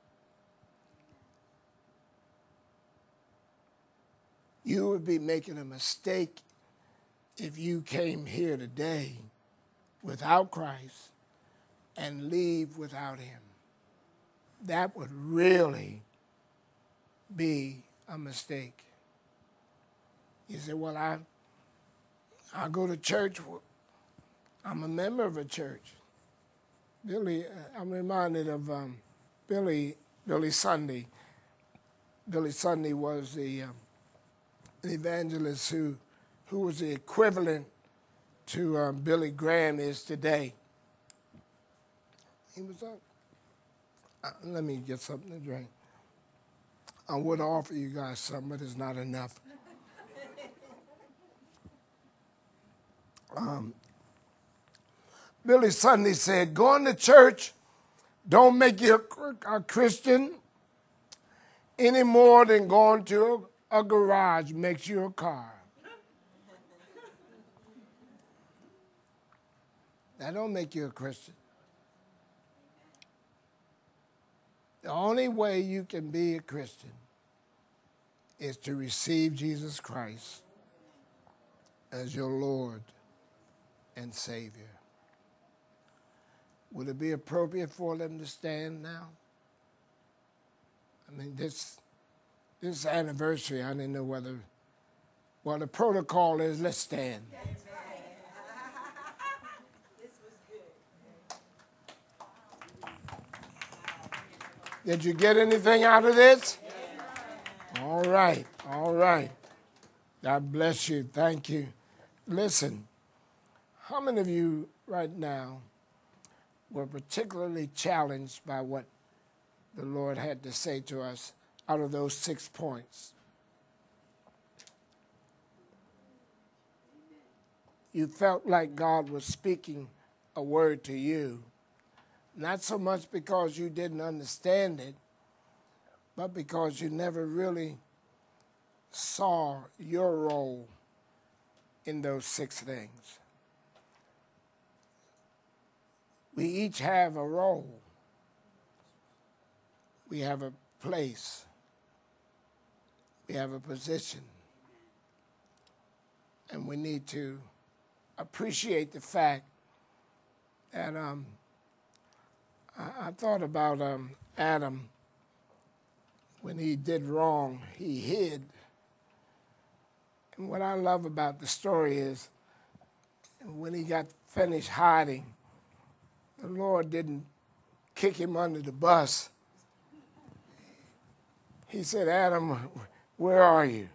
B: You would be making a mistake if you came here today without Christ and leave without Him. That would really be a mistake. You say, well, I, I go to church. I'm a member of a church. Billy, I'm reminded of um, Billy, Billy Sunday. Billy Sunday was the um, an evangelist who, who was the equivalent to um, Billy Graham is today. He was up. Uh, let me get something to drink. I would offer you guys something, but it's not enough. Um, Billy Sunday said, going to church don't make you a, a Christian any more than going to a, a garage makes you a car. That don't make you a Christian. The only only way you can be a Christian is to receive Jesus Christ as your Lord and Savior. Would it be appropriate for them to stand now? I mean, this this anniversary, I didn't know whether, well, the protocol is let's stand.
C: This was good.
B: Did you get anything out of this? All right, all right. God bless you. Thank you. Listen, how many of you right now were particularly challenged by what the Lord had to say to us out of those six points? You felt like God was speaking a word to you, not so much because you didn't understand it, but because you never really saw your role in those six things. We each have a role. We have a place. We have a position. And we need to appreciate the fact that um, I, I thought about um, Adam. When he did wrong, he hid. And what I love about the story is when he got finished hiding, the Lord didn't kick him under the bus. He said, Adam, where are you?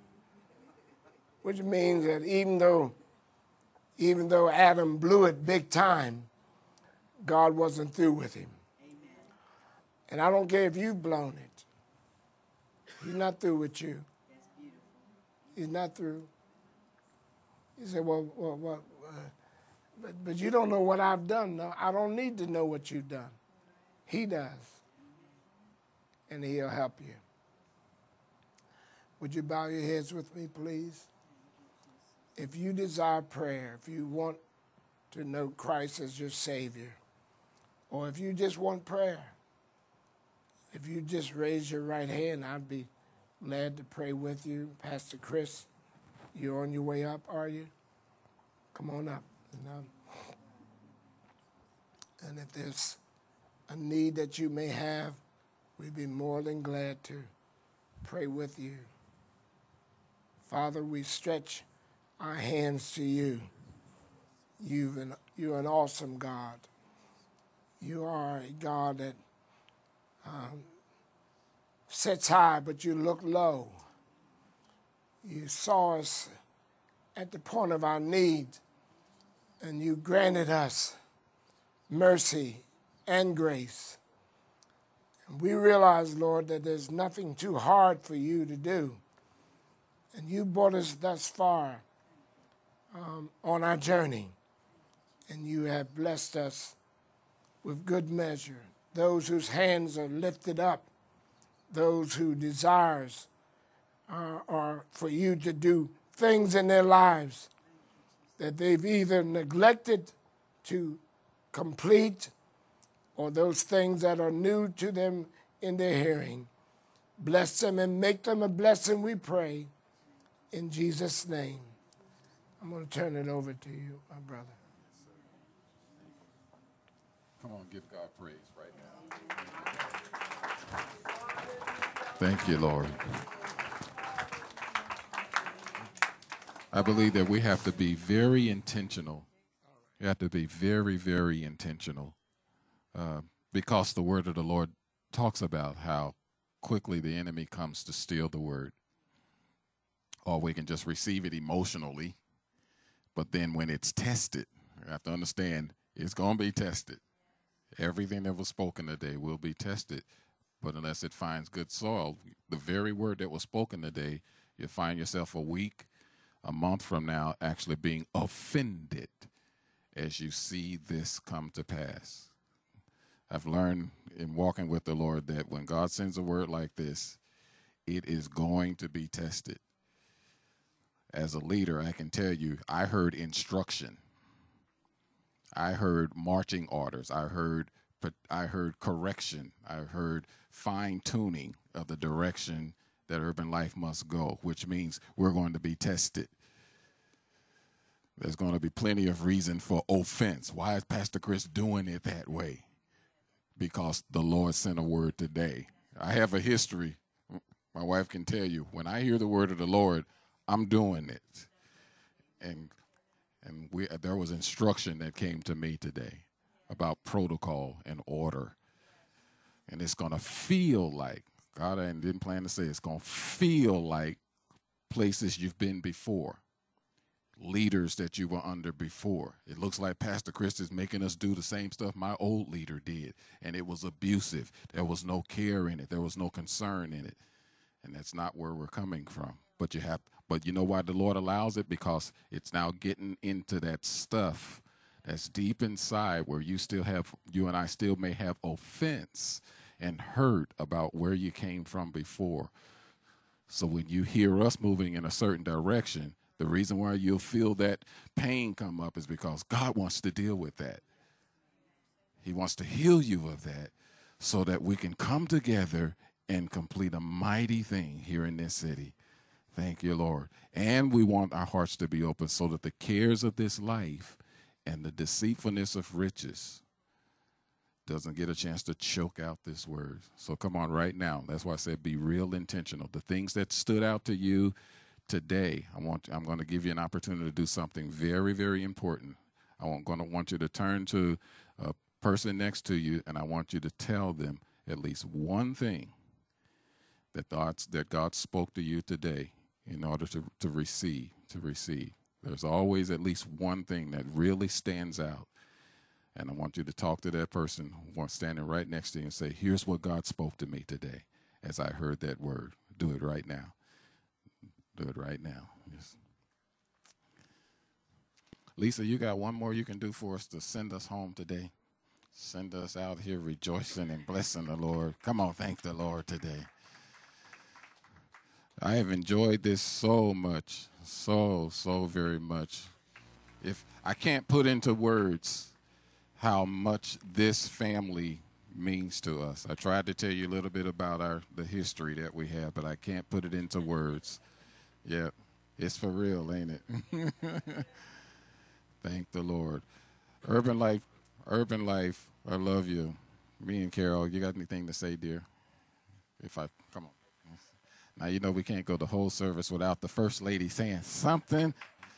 B: Which means that even though, even though Adam blew it big time, God wasn't through with him. Amen. And I don't care if you've blown it. He's not through with you.
C: That's beautiful.
B: He's not through. He said, well, well, well uh, but, but you don't know what I've done. No, I don't need to know what you've done. He does. And he'll help you. Would you bow your heads with me, please? If you desire prayer, if you want to know Christ as your Savior, or if you just want prayer, if you just raise your right hand, I'd be glad to pray with you. Pastor Chris, you're on your way up, are you? Come on up. And, um, and if there's a need that you may have, we'd be more than glad to pray with you. Father, we stretch our hands to you. You've an, you're an awesome God. You are a God that um, sits high, but you look low. You saw us at the point of our need, and you granted us mercy and grace. And we realize, Lord, that there's nothing too hard for you to do. And you brought us thus far um, on our journey, and you have blessed us with good measure. Those whose hands are lifted up, those who desires are, are for you to do things in their lives that they've either neglected to complete, or those things that are new to them in their hearing. Bless them and make them a blessing, we pray, in Jesus' name. I'm going to turn it over to you, my brother.
A: Come on, give God praise right now. Thank you, Lord. I believe that we have to be very intentional. We have to be very, very intentional uh, because the word of the Lord talks about how quickly the enemy comes to steal the word. Or we can just receive it emotionally, but then when it's tested, you have to understand it's going to be tested. Everything that was spoken today will be tested, but unless it finds good soil, the very word that was spoken today, you'll find yourself a week, a month from now actually being offended as you see this come to pass. I've learned in walking with the Lord that when God sends a word like this, it is going to be tested. As a leader, I can tell you, I heard instruction. I heard marching orders. I heard I heard correction. I heard fine tuning of the direction that Urban Life must go, which means we're going to be tested. There's going to be plenty of reason for offense. Why is Pastor Chris doing it that way? Because the Lord sent a word today. I have a history. My wife can tell you, when I hear the word of the Lord, I'm doing it. And and we there was instruction that came to me today about protocol and order. And it's going to feel like, God, I didn't plan to say, it's going to feel like places you've been before, leaders that you were under before. It looks like Pastor Chris is making us do the same stuff my old leader did, and it was abusive. There was no care in it. There was no concern in it, and that's not where we're coming from. But you have, but you know why the Lord allows it? Because it's now getting into that stuff that's deep inside where you still have, you and I still may have offense and hurt about where you came from before. So when you hear us moving in a certain direction, the reason why you'll feel that pain come up is because God wants to deal with that. He wants to heal you of that so that we can come together and complete a mighty thing here in this city. Thank you, Lord. And we want our hearts to be open so that the cares of this life and the deceitfulness of riches doesn't get a chance to choke out this word. So come on right now. That's why I said be real intentional. The things that stood out to you today, I want, I'm going to give you an opportunity to do something very, very important. I'm going to want you to turn to a person next to you, and I want you to tell them at least one thing that God, that God spoke to you today in order to, to receive, to receive. There's always at least one thing that really stands out. And I want you to talk to that person standing right next to you and say, here's what God spoke to me today as I heard that word. Do it right now. Do it right now. Yes. Lisa, you got one more you can do for us to send us home today? Send us out here rejoicing and blessing the Lord. Come on, thank the Lord today. I have enjoyed this so much, so, so very much. If I can't put into words how much this family means to us. I tried to tell you a little bit about our the history that we have, but I can't put it into words. Yeah, it's for real, ain't it? Thank the Lord. Urban Life, Urban Life, I love you. Me and Carol, you got anything to say, dear? If I, come on. Now, you know we can't go the whole service without the First Lady saying something.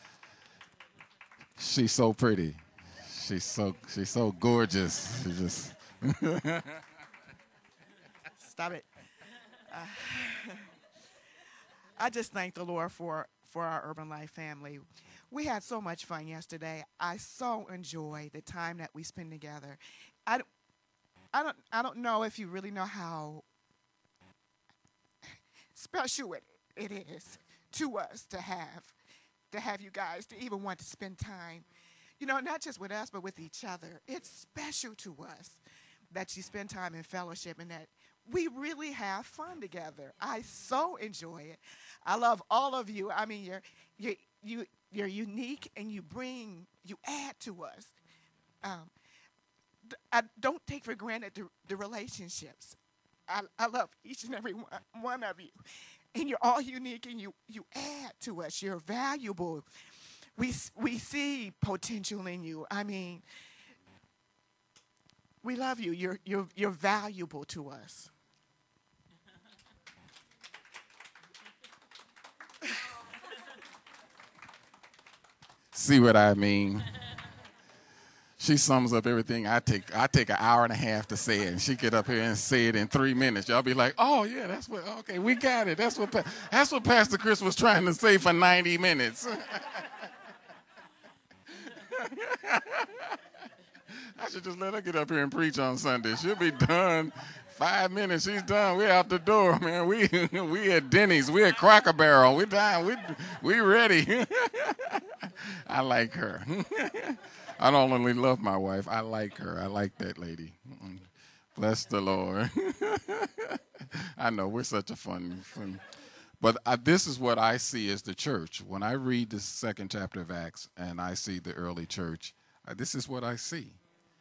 A: She's so pretty. She's so she's so gorgeous. She just
C: Stop it. Uh, I just thank the Lord for, for our Urban Life family. We had so much fun yesterday. I so enjoyed the time that we spent together. I, don't- I don't I don't know if you really know how special it, it is to us to have to have you guys to even want to spend time. You know, not just with us, but with each other. It's special to us that you spend time in fellowship and that we really have fun together. I so enjoy it. I love all of you. I mean, you're you you you're unique and you bring you add to us. Um, d- I don't take for granted the, the relationships. I, I love each and every one, one of you, and you're all unique and you you add to us. You're valuable. We we see potential in you. I mean, we love you. You're you're you're valuable to us.
A: see what I mean. She sums up everything. I take I take an hour and a half to say it, and she get up here and say it in three minutes. Y'all be like, oh yeah, that's what. Okay, we got it. That's what Pa- that's what Pastor Chris was trying to say for ninety minutes. I should just let her get up here and preach on Sunday. She'll be done. Five minutes, she's done. We're out the door, man. We we at Denny's. We at Cracker Barrel. We done. We we ready. I like her. I don't only love my wife. I like her. I like that lady. Bless the Lord. I know we're such a fun, fun. But I, this is what I see as the church. When I read the second chapter of Acts and I see the early church, uh, this is what I see.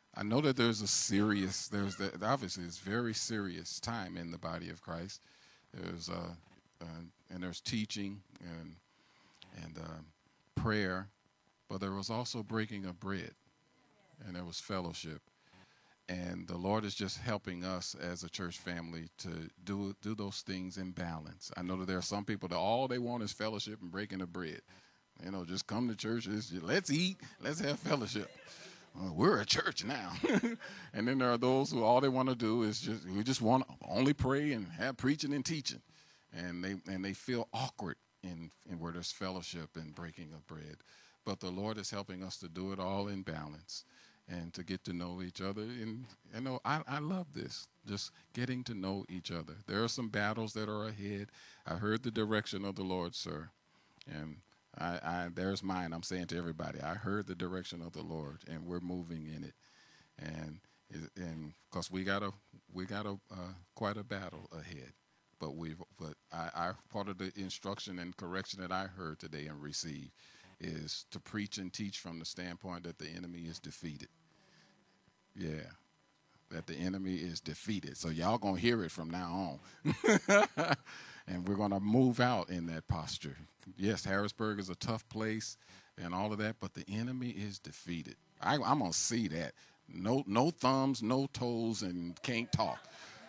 A: I know that there's a serious, there's the, obviously it's very serious time in the body of Christ. There's uh, uh and there's teaching and and uh, prayer, but there was also breaking of bread, and there was fellowship. And the Lord is just helping us as a church family to do do those things in balance. I know that there are some people that all they want is fellowship and breaking of bread. You know, just come to church, just, let's eat, let's have fellowship. Well, we're a church now. And then there are those who all they want to do is just, we just want to only pray and have preaching and teaching. And they and they feel awkward in, in where there's fellowship and breaking of bread. But the Lord is helping us to do it all in balance and to get to know each other. And you know, I, I love this, just getting to know each other. There are some battles that are ahead. I heard the direction of the Lord, sir. And I, I there's mine. I'm saying to everybody, I heard the direction of the Lord, and we're moving in it. And and because we got a we got a uh, quite a battle ahead. But we but I, I part of the instruction and correction that I heard today and received is to preach and teach from the standpoint that the enemy is defeated. Yeah, that the enemy is defeated. So y'all going to hear it from now on. And we're going to move out in that posture. Yes, Harrisburg is a tough place and all of that, but the enemy is defeated. I, I'm going to see that. No, no thumbs, no toes, and can't talk.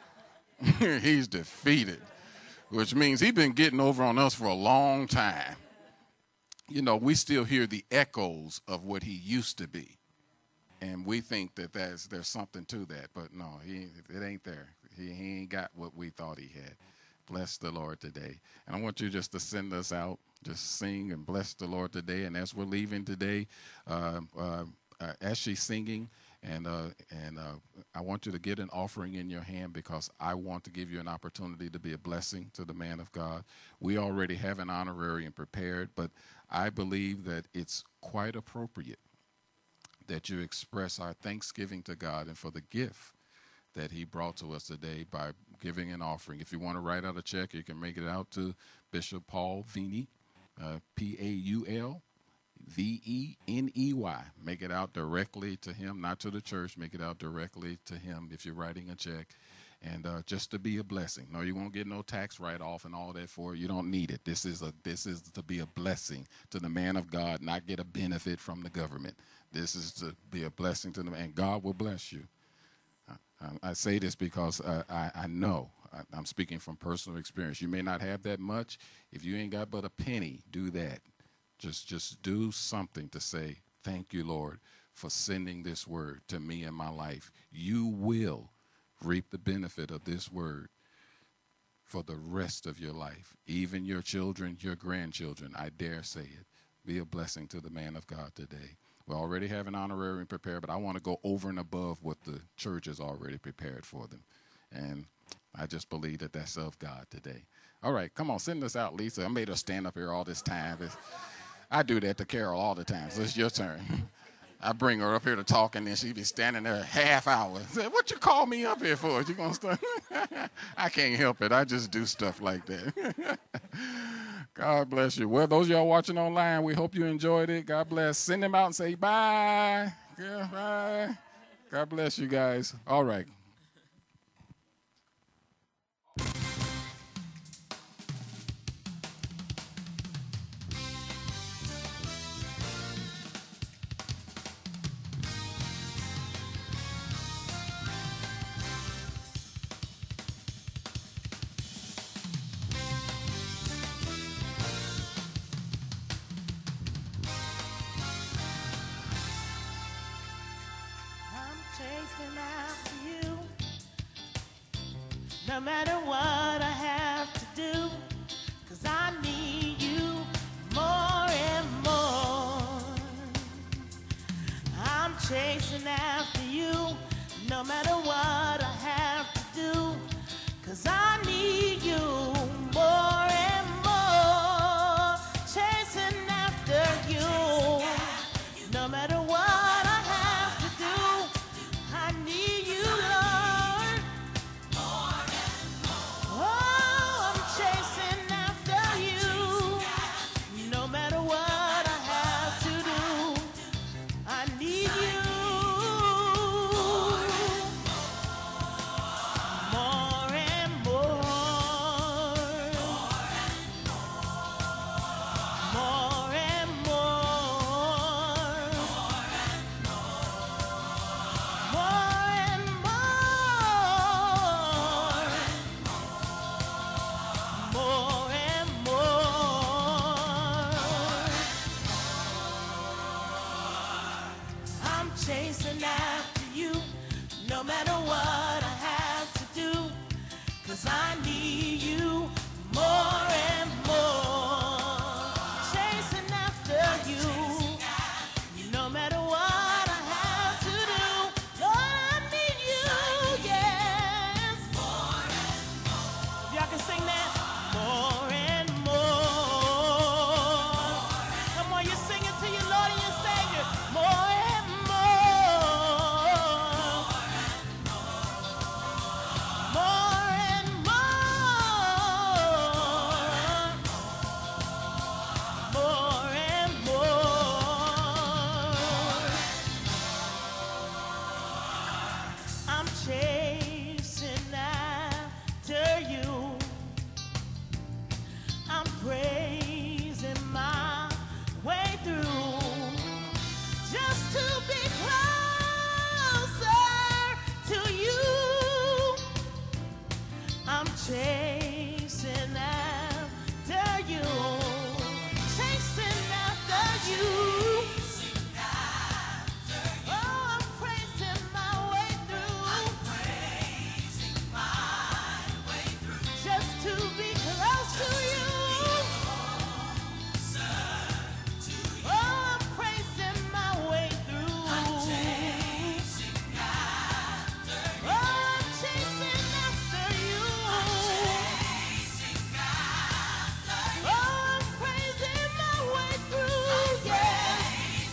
A: He's defeated, which means he's been getting over on us for a long time. You know, we still hear the echoes of what he used to be. And we think that there's, there's something to that. But no, he, it ain't there. He, he ain't got what we thought he had. Bless the Lord today. And I want you just to send us out, just sing and bless the Lord today. And as we're leaving today, uh, uh, uh, as she's singing, and uh, and uh, I want you to get an offering in your hand because I want to give you an opportunity to be a blessing to the man of God. We already have an honorarium prepared, but I believe that it's quite appropriate that you express our thanksgiving to God and for the gift that he brought to us today by giving an offering. If you want to write out a check, you can make it out to Bishop Paul Veney, uh, P A U L V E N E Y. Make it out directly to him, not to the church. Make it out directly to him if you're writing a check. And uh, just to be a blessing. No, you won't get no tax write-off and all that for it. You don't need it. This is a this is to be a blessing to the man of God, not get a benefit from the government. This is to be a blessing to them, and God will bless you. I, I say this because uh, I, I know, I, I'm speaking from personal experience. You may not have that much. If you ain't got but a penny, do that. Just, just do something to say, thank you, Lord, for sending this word to me in my life. You will reap the benefit of this word for the rest of your life, even your children, your grandchildren. I dare say it. Be a blessing to the man of God today. We already have an honorarium prepared, but I want to go over and above what the church has already prepared for them. And I just believe that that's of God today. All right, come on, send us out, Lisa. I made her stand up here all this time. It's, I do that to Carol all the time, so it's your turn. I bring her up here to talk, and then she be standing there a half hour. Say, what you call me up here for? You gonna start? I can't help it. I just do stuff like that. God bless you. Well, those of y'all watching online, we hope you enjoyed it. God bless. Send them out and say bye. Yeah, bye. God bless you guys. All right.
D: No matter what I have to do, 'cause I need you more and more. I'm chasing after you, no matter what I have to do, 'cause I need you more and more. Chasing after you, no matter what I have to do, I need you, Lord. Oh, I'm chasing after you. No matter what I have to do, I need you. chasing after you, no matter what I have to do, 'cause I need you more and more. Chasing after you, no matter what I have to do, Lord, I need you, yes. More and more. Y'all can sing that? More and more. Come on, you sing it to your Lord and your Savior. More and more. More and more. More and more. I'm chasing after you. I'm praising my way through just to be closer to you. I'm chasing after you, chasing after you. Oh, I'm praising my way through, just to be close to you. Oh, I'm praising my way through. Oh, I'm chasing after you. Oh, I'm praising my way through, yes.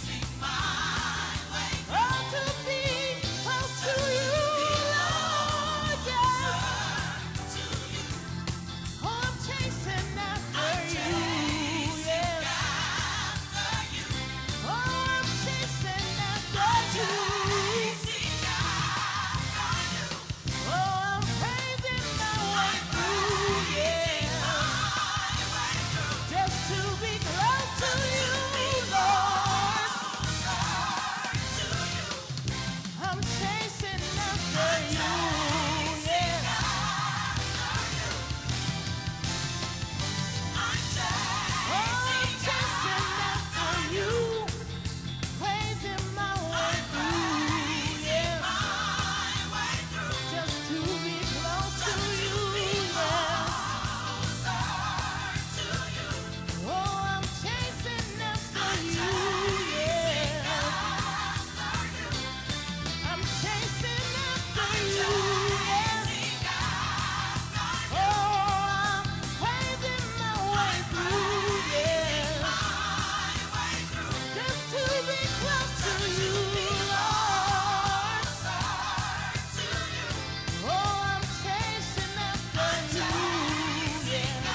D: Oh, to be close to you, Lord, yes. Oh, I'm chasing after you, yes. Oh, I'm chasing after you. Oh, I'm praising my way through, yeah. Just to be close to you, Lord. I'm chasing after you, yeah. Oh, I'm chasing after you, praising my way through, yeah. Just to be close to you, yes. Oh, I'm chasing after you, yeah. I'm chasing after you, yes. Oh, I'm praising my way through, yeah. Just to be close to you, Lord. Oh, I'm chasing after you, yeah.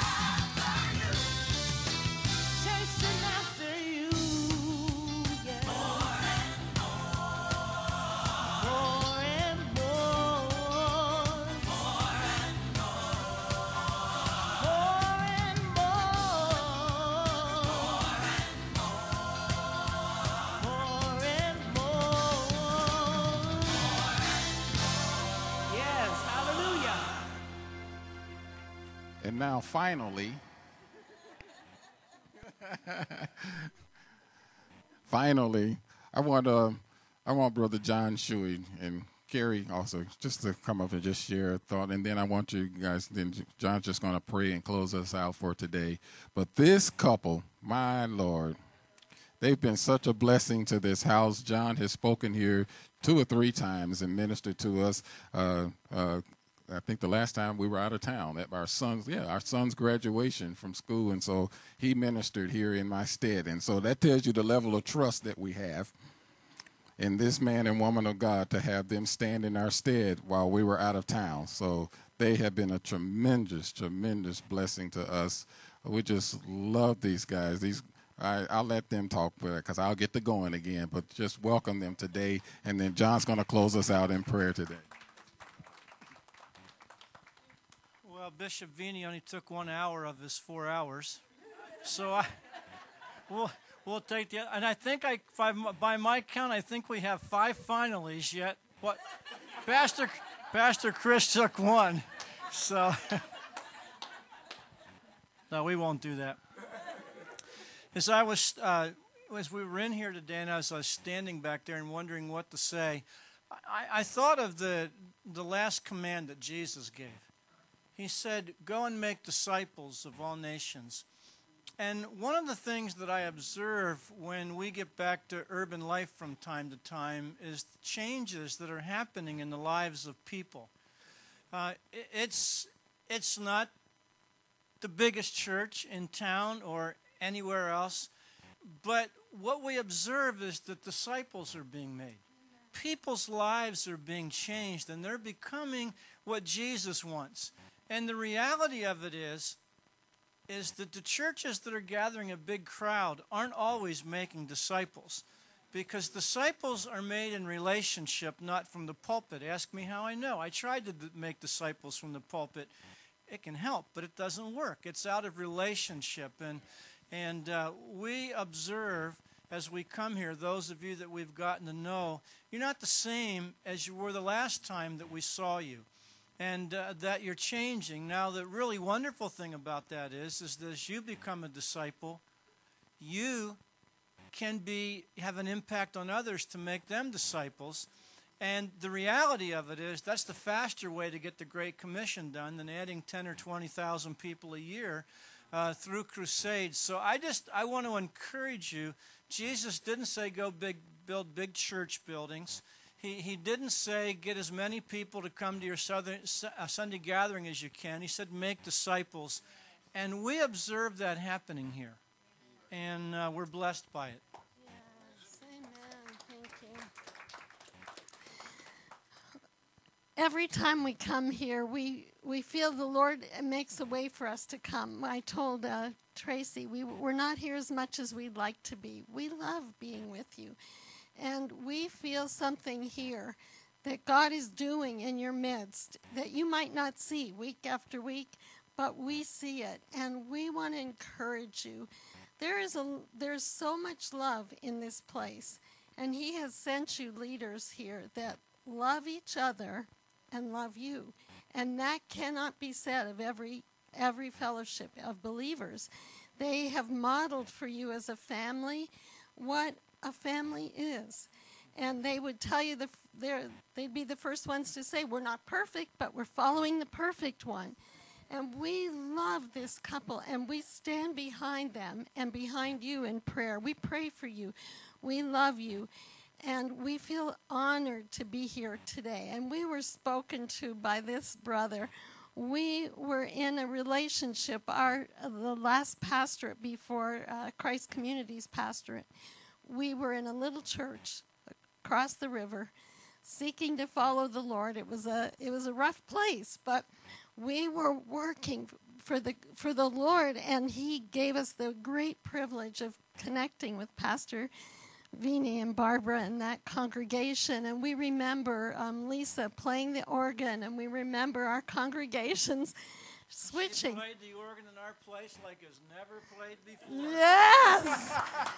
D: Chasing after you, yeah. More and more. More and more. More and more. More and more. Yes, hallelujah.
A: And now, finally, finally, I want uh, I want Brother John Shuey and Carrie also just to come up and just share a thought, and then I want you guys. Then John's just going to pray and close us out for today. But this couple, my Lord, they've been such a blessing to this house. John has spoken here two or three times and ministered to us. Uh, uh, I think the last time we were out of town at our son's, yeah, our son's graduation from school. And so he ministered here in my stead. And so that tells you the level of trust that we have in this man and woman of God to have them stand in our stead while we were out of town. So they have been a tremendous, tremendous blessing to us. We just love these guys. These I, I'll let them talk because I'll get to going again. But just welcome them today. And then John's going to close us out in prayer today.
E: Well, Bishop Vini only took one hour of his four hours, so I we'll we'll take the. And I think I, by, by my count, I think we have five finalies yet. What, Pastor Pastor Chris took one, so no, we won't do that. As I was uh, as we were in here today, and as I was standing back there and wondering what to say, I, I thought of the the last command that Jesus gave. He said, "Go and make disciples of all nations." And one of the things that I observe when we get back to urban life from time to time is the changes that are happening in the lives of people. Uh, it, it's it's not the biggest church in town or anywhere else, but what we observe is that disciples are being made. People's lives are being changed, and they're becoming what Jesus wants. And the reality of it is, is that the churches that are gathering a big crowd aren't always making disciples, because disciples are made in relationship, not from the pulpit. Ask me how I know. I tried to d- make disciples from the pulpit. It can help, but it doesn't work. It's out of relationship. And and uh, we observe as we come here, those of you that we've gotten to know, you're not the same as you were the last time that we saw you. And uh, that you're changing. Now, the really wonderful thing about that is, is that as you become a disciple, you can be have an impact on others to make them disciples. And the reality of it is that's the faster way to get the Great Commission done than adding ten or twenty thousand people a year uh, through crusades. So I just I want to encourage you. Jesus didn't say go big, build big church buildings. He he didn't say get as many people to come to your southern, uh, Sunday gathering as you can. He said make disciples. And we observe that happening here. And uh, we're blessed by it.
F: Yes, amen. Thank you. Every time we come here, we, we feel the Lord makes a way for us to come. I told uh, Tracy, we, we're not here as much as we'd like to be. We love being with you. And we feel something here that God is doing in your midst that you might not see week after week, but we see it. And we want to encourage you. There is a, there's so much love in this place. And He has sent you leaders here that love each other and love you. And that cannot be said of every every fellowship of believers. They have modeled for you as a family what a family is. And they would tell you, the, they'd be the first ones to say, we're not perfect, but we're following the perfect one. And we love this couple, and we stand behind them and behind you in prayer. We pray for you. We love you. And we feel honored to be here today. And we were spoken to by this brother. We were in a relationship, our uh, the last pastorate before uh, Christ Communities pastorate. We were in a little church across the river, seeking to follow the Lord. It was a it was a rough place, but we were working for the for the Lord, and He gave us the great privilege of connecting with Pastor Vini and Barbara and that congregation. And we remember um, Lisa playing the organ, and we remember our congregations switching.
E: She played the organ in our place like it's never played before.
F: Yes!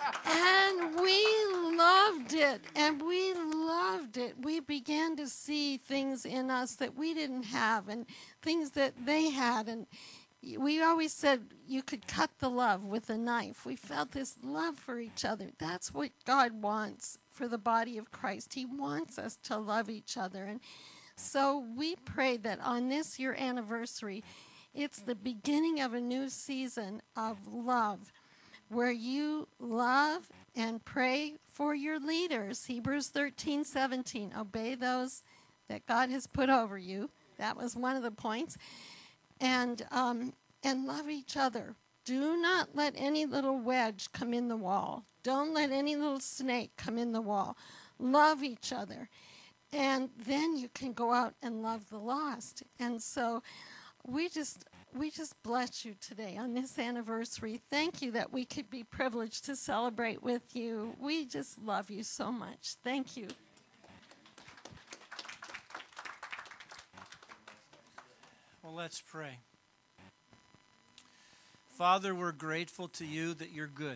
F: And we loved it, and we loved it. We began to see things in us that we didn't have, and things that they had. And we always said you could cut the love with a knife. We felt this love for each other. That's what God wants for the body of Christ. He wants us to love each other. And so we prayed that on this year anniversary, it's the beginning of a new season of love, where you love and pray for your leaders. Hebrews thirteen seventeen, obey those that God has put over you. That was one of the points. And um, and love each other. Do not let any little wedge come in the wall. Don't let any little snake come in the wall. Love each other. And then you can go out and love the lost. And so we just we just bless you today on this anniversary. Thank you that we could be privileged to celebrate with you. We just love you so much. Thank you.
E: Well, let's pray. Father, we're grateful to you that you're good.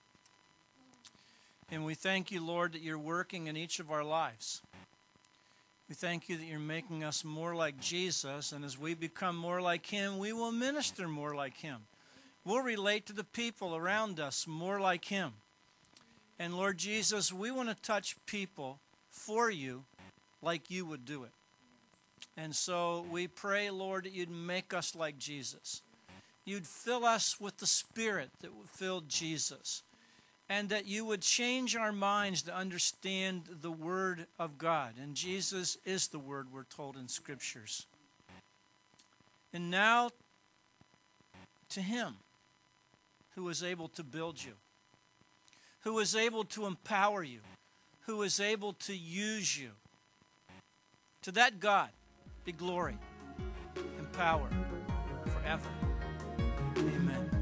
E: And we thank you, Lord, that you're working in each of our lives. We thank you that you're making us more like Jesus, and as we become more like him, we will minister more like him. We'll relate to the people around us more like him. And Lord Jesus, we want to touch people for you like you would do it. And so we pray, Lord, that you'd make us like Jesus. You'd fill us with the Spirit that filled Jesus. And that you would change our minds to understand the Word of God. And Jesus is the Word, we're told in Scriptures. And now, to Him who is able to build you, who is able to empower you, who is able to use you. To that God be glory and power forever. Amen.